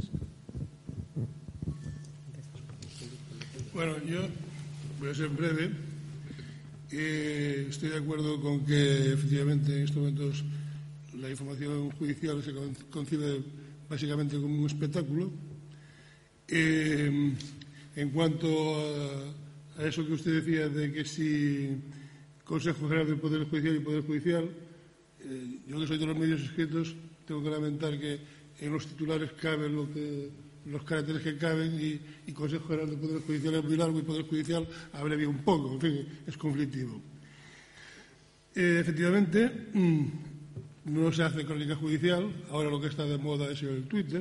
Bueno, yo voy a ser breve. Eh, estoy de acuerdo con que efectivamente en estos momentos la información judicial se concibe básicamente como un espectáculo. Eh, en cuanto a, a eso que usted decía de que si Consejo General del Poder Judicial y Poder Judicial, eh, yo que soy de los medios escritos tengo que lamentar que en los titulares cabe lo que los caracteres que caben y, y Consejo General del Poder Judicial es muy largo y Poder Judicial abrevia un poco, en fin, es conflictivo. Eh, efectivamente, mmm, no se hace crónica judicial, ahora lo que está de moda es el Twitter,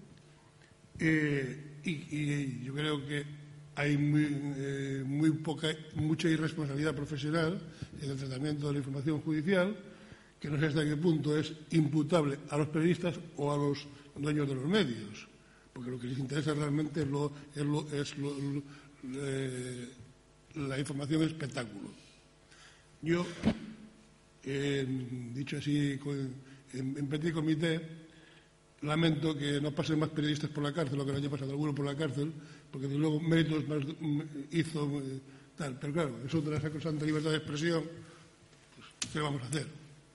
eh, y, y yo creo que hay muy, eh, muy poca, mucha irresponsabilidad profesional en el tratamiento de la información judicial, que no sé hasta qué punto es imputable a los periodistas o a los dueños de los medios, porque lo que les interesa realmente es, lo, es, lo, es lo, lo, eh, la información espectáculo. Yo, eh, dicho así, en, en petit comité, lamento que no pasen más periodistas por la cárcel, lo que el año pasado alguno por la cárcel, porque desde luego méritos más hizo eh, tal, pero claro, eso de la sacrosanta libertad de expresión, pues, ¿qué vamos a hacer?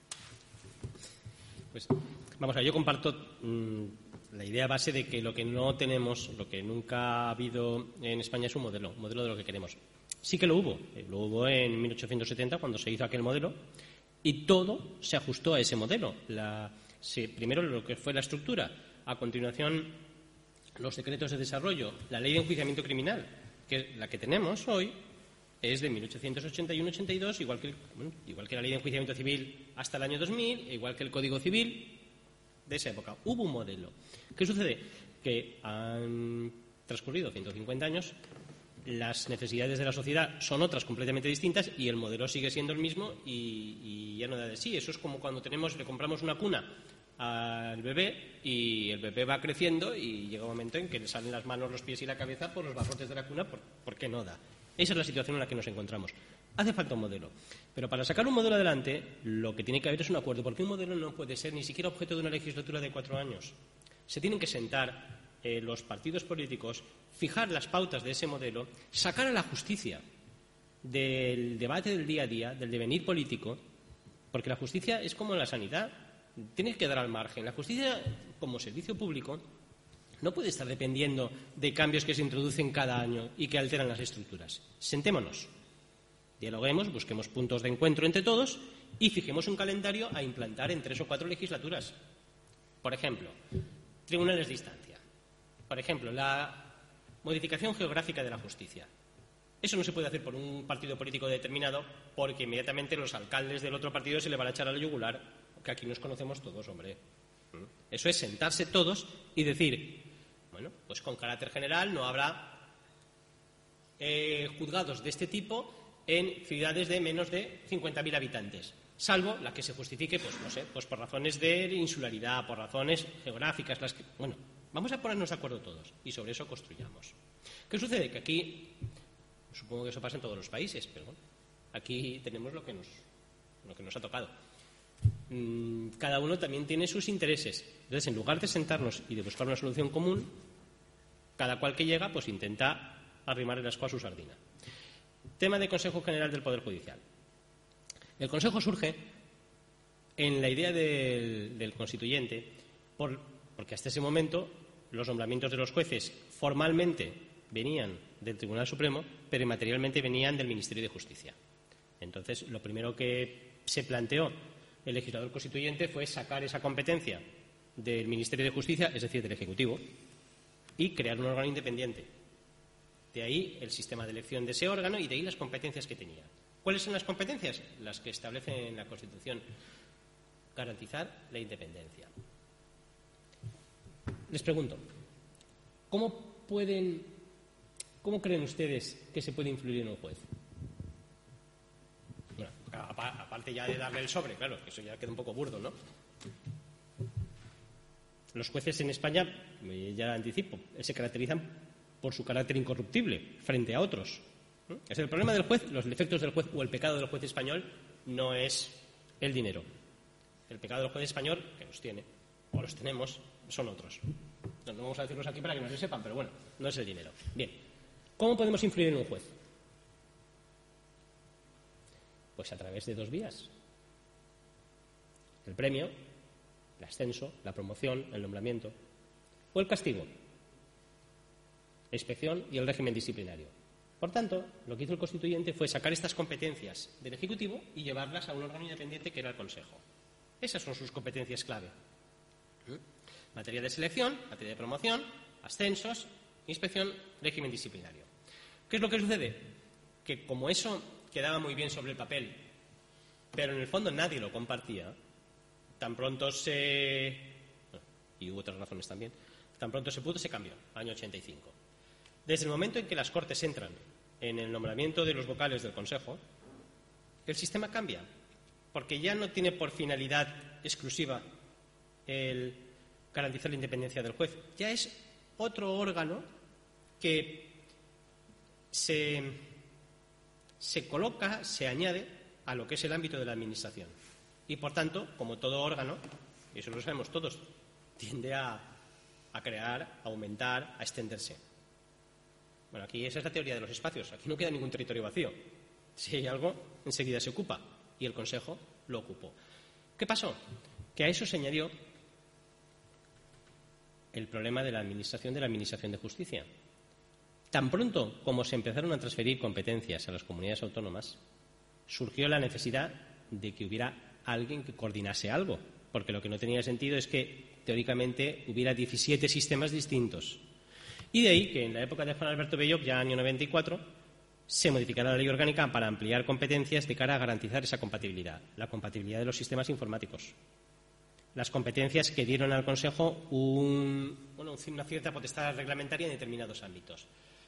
Pues vamos a ver, yo comparto mmm, la idea base de que lo que no tenemos, lo que nunca ha habido en España es un modelo, un modelo de lo que queremos. Sí que lo hubo, lo hubo en mil ochocientos setenta cuando se hizo aquel modelo y todo se ajustó a ese modelo. La, sí, primero lo que fue la estructura, a continuación los decretos de desarrollo, la ley de enjuiciamiento criminal, que es la que tenemos hoy, es de mil ochocientos ochenta y uno ochenta y dos, igual que, bueno, igual que la ley de enjuiciamiento civil hasta el año dos mil, igual que el Código Civil de esa época. Hubo un modelo. ¿Qué sucede? Que han transcurrido ciento cincuenta años, las necesidades de la sociedad son otras completamente distintas y el modelo sigue siendo el mismo y, y ya no da de sí. Eso es como cuando tenemos, le compramos una cuna al bebé y el bebé va creciendo y llega un momento en que le salen las manos, los pies y la cabeza por los barrotes de la cuna por, porque no da. Esa es la situación en la que nos encontramos. Hace falta un modelo. Pero para sacar un modelo adelante, lo que tiene que haber es un acuerdo, porque un modelo no puede ser ni siquiera objeto de una legislatura de cuatro años. Se tienen que sentar eh, los partidos políticos, fijar las pautas de ese modelo, sacar a la justicia del debate del día a día, del devenir político, porque la justicia es como la sanidad, tiene que quedar al margen. La justicia, como servicio público, no puede estar dependiendo de cambios que se introducen cada año y que alteran las estructuras. Sentémonos, dialoguemos, busquemos puntos de encuentro entre todos y fijemos un calendario a implantar en tres o cuatro legislaturas. Por ejemplo, tribunales de instancia. Por ejemplo, la modificación geográfica de la justicia. Eso no se puede hacer por un partido político determinado porque inmediatamente los alcaldes del otro partido se le van a echar al yugular, que aquí nos conocemos todos, hombre. Eso es sentarse todos y decir, bueno, pues con carácter general no habrá eh, juzgados de este tipo en ciudades de menos de cincuenta mil habitantes, salvo la que se justifique, pues no sé, pues por razones de insularidad, por razones geográficas, las que, bueno, vamos a ponernos de acuerdo todos y sobre eso construyamos. ¿Qué sucede? Que aquí, supongo que eso pasa en todos los países, pero bueno, aquí tenemos lo que nos, lo que nos ha tocado. Cada uno también tiene sus intereses. Entonces, en lugar de sentarnos y de buscar una solución común, cada cual que llega, pues intenta arrimar el ascua a su sardina. Tema de Consejo General del Poder Judicial. El Consejo surge en la idea del, del constituyente, por, porque hasta ese momento los nombramientos de los jueces formalmente venían del Tribunal Supremo, pero materialmente venían del Ministerio de Justicia. Entonces, lo primero que se planteó el legislador constituyente fue sacar esa competencia del Ministerio de Justicia, es decir, del Ejecutivo, y crear un órgano independiente. De ahí el sistema de elección de ese órgano y de ahí las competencias que tenía. ¿Cuáles son las competencias? Las que establece en la Constitución. Garantizar la independencia. Les pregunto, ¿cómo pueden, cómo creen ustedes que se puede influir en un juez? Bueno, aparte ya de darle el sobre, claro, que eso ya queda un poco burdo, ¿no? Los jueces en España, ya anticipo, se caracterizan por su carácter incorruptible frente a otros. Es el problema del juez, los defectos del juez o el pecado del juez español no es el dinero. El pecado del juez español, que los tiene, o los tenemos, son otros. No, no vamos a decirlos aquí para que no se sepan, pero bueno, no es el dinero. Bien, ¿cómo podemos influir en un juez? Pues a través de dos vías. El premio, el ascenso, la promoción, el nombramiento, o el castigo, la inspección y el régimen disciplinario. Por tanto, lo que hizo el constituyente fue sacar estas competencias del Ejecutivo y llevarlas a un órgano independiente que era el Consejo. Esas son sus competencias clave. Materia de selección, materia de promoción, ascensos, inspección, régimen disciplinario. ¿Qué es lo que sucede? Que como eso quedaba muy bien sobre el papel, pero en el fondo nadie lo compartía, tan pronto se... y hubo otras razones también, tan pronto se pudo, se cambió, año ochenta y cinco. Desde el momento en que las Cortes entran en el nombramiento de los vocales del Consejo, el sistema cambia, porque ya no tiene por finalidad exclusiva el garantizar la independencia del juez, ya es otro órgano que se, se coloca, se añade a lo que es el ámbito de la Administración. Y, por tanto, como todo órgano, y eso lo sabemos todos, tiende a, a crear, a aumentar, a extenderse. Bueno, aquí esa es la teoría de los espacios. Aquí no queda ningún territorio vacío. Si hay algo, enseguida se ocupa. Y el Consejo lo ocupó. ¿Qué pasó? Que a eso se añadió el problema de la administración de la Administración de Justicia. Tan pronto como se empezaron a transferir competencias a las comunidades autónomas, surgió la necesidad de que hubiera alguien que coordinase algo. Porque lo que no tenía sentido es que, teóricamente, hubiera diecisiete sistemas distintos. Y de ahí que en la época de Juan Alberto Belloc, ya año noventa y cuatro, se modificará la ley orgánica para ampliar competencias de cara a garantizar esa compatibilidad, la compatibilidad de los sistemas informáticos. Las competencias que dieron al Consejo un, bueno, una cierta potestad reglamentaria en determinados ámbitos.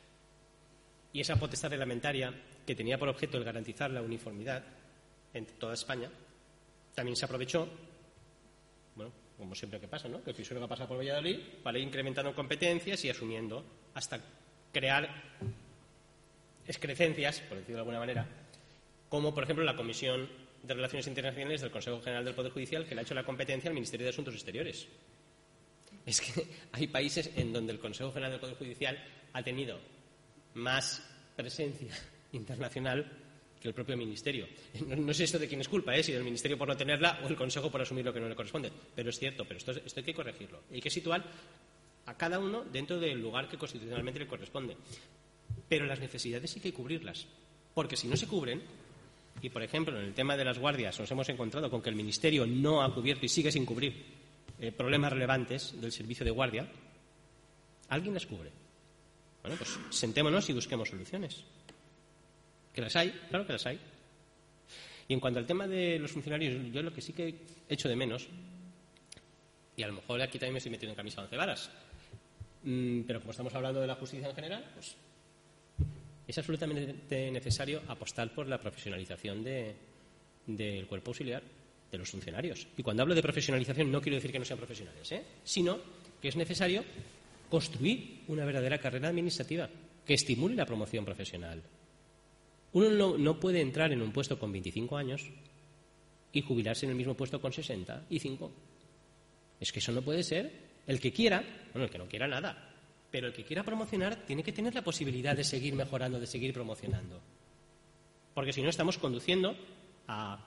Y esa potestad reglamentaria, que tenía por objeto el garantizar la uniformidad en toda España, también se aprovechó, bueno, como siempre que pasa, ¿no?, que el Pisuerga pasa por Valladolid, para ir incrementando competencias y asumiendo hasta crear excrecencias, por decirlo de alguna manera, como por ejemplo la Comisión de Relaciones Internacionales del Consejo General del Poder Judicial, que le ha hecho la competencia al Ministerio de Asuntos Exteriores. Es que hay países en donde el Consejo General del Poder Judicial ha tenido más presencia internacional que el propio Ministerio. No, no sé esto de quién es culpa, ¿eh? Si del Ministerio por no tenerla o el Consejo por asumir lo que no le corresponde. Pero es cierto, pero esto, esto hay que corregirlo. Hay que situar a cada uno dentro del lugar que constitucionalmente le corresponde. Pero las necesidades sí que hay que cubrirlas. Porque si no se cubren, y por ejemplo en el tema de las guardias nos hemos encontrado con que el Ministerio no ha cubierto y sigue sin cubrir eh, problemas relevantes del servicio de guardia, ¿alguien las cubre? Bueno, pues sentémonos y busquemos soluciones. ¿Que las hay? Claro que las hay. Y en cuanto al tema de los funcionarios, yo lo que sí que echo de menos, y a lo mejor aquí también me estoy metiendo en camisa de once varas, mmm, pero como estamos hablando de la justicia en general, pues es absolutamente necesario apostar por la profesionalización de, del cuerpo auxiliar, de los funcionarios. Y cuando hablo de profesionalización no quiero decir que no sean profesionales, ¿eh? Sino que es necesario construir una verdadera carrera administrativa que estimule la promoción profesional. Uno no, no puede entrar en un puesto con veinticinco años y jubilarse en el mismo puesto con sesenta y cinco. Es que eso no puede ser. El que quiera, bueno, el que no quiera nada, pero el que quiera promocionar tiene que tener la posibilidad de seguir mejorando, de seguir promocionando. Porque si no estamos conduciendo a,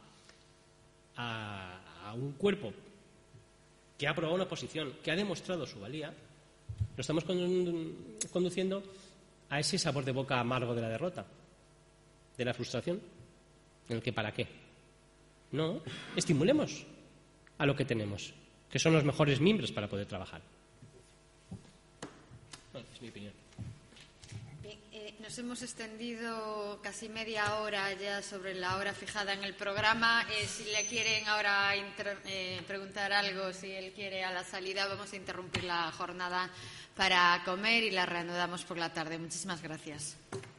a, a un cuerpo que ha aprobado una posición, que ha demostrado su valía, lo estamos conduciendo a ese sabor de boca amargo de la derrota, de la frustración, en el que ¿para qué? No, estimulemos a lo que tenemos, que son los mejores miembros para poder trabajar. Bueno, es mi opinión. Bien, eh, nos hemos extendido casi media hora ya sobre la hora fijada en el programa. Eh, si le quieren ahora inter- eh, preguntar algo, si él quiere a la salida, vamos a interrumpir la jornada para comer y la reanudamos por la tarde. Muchísimas gracias.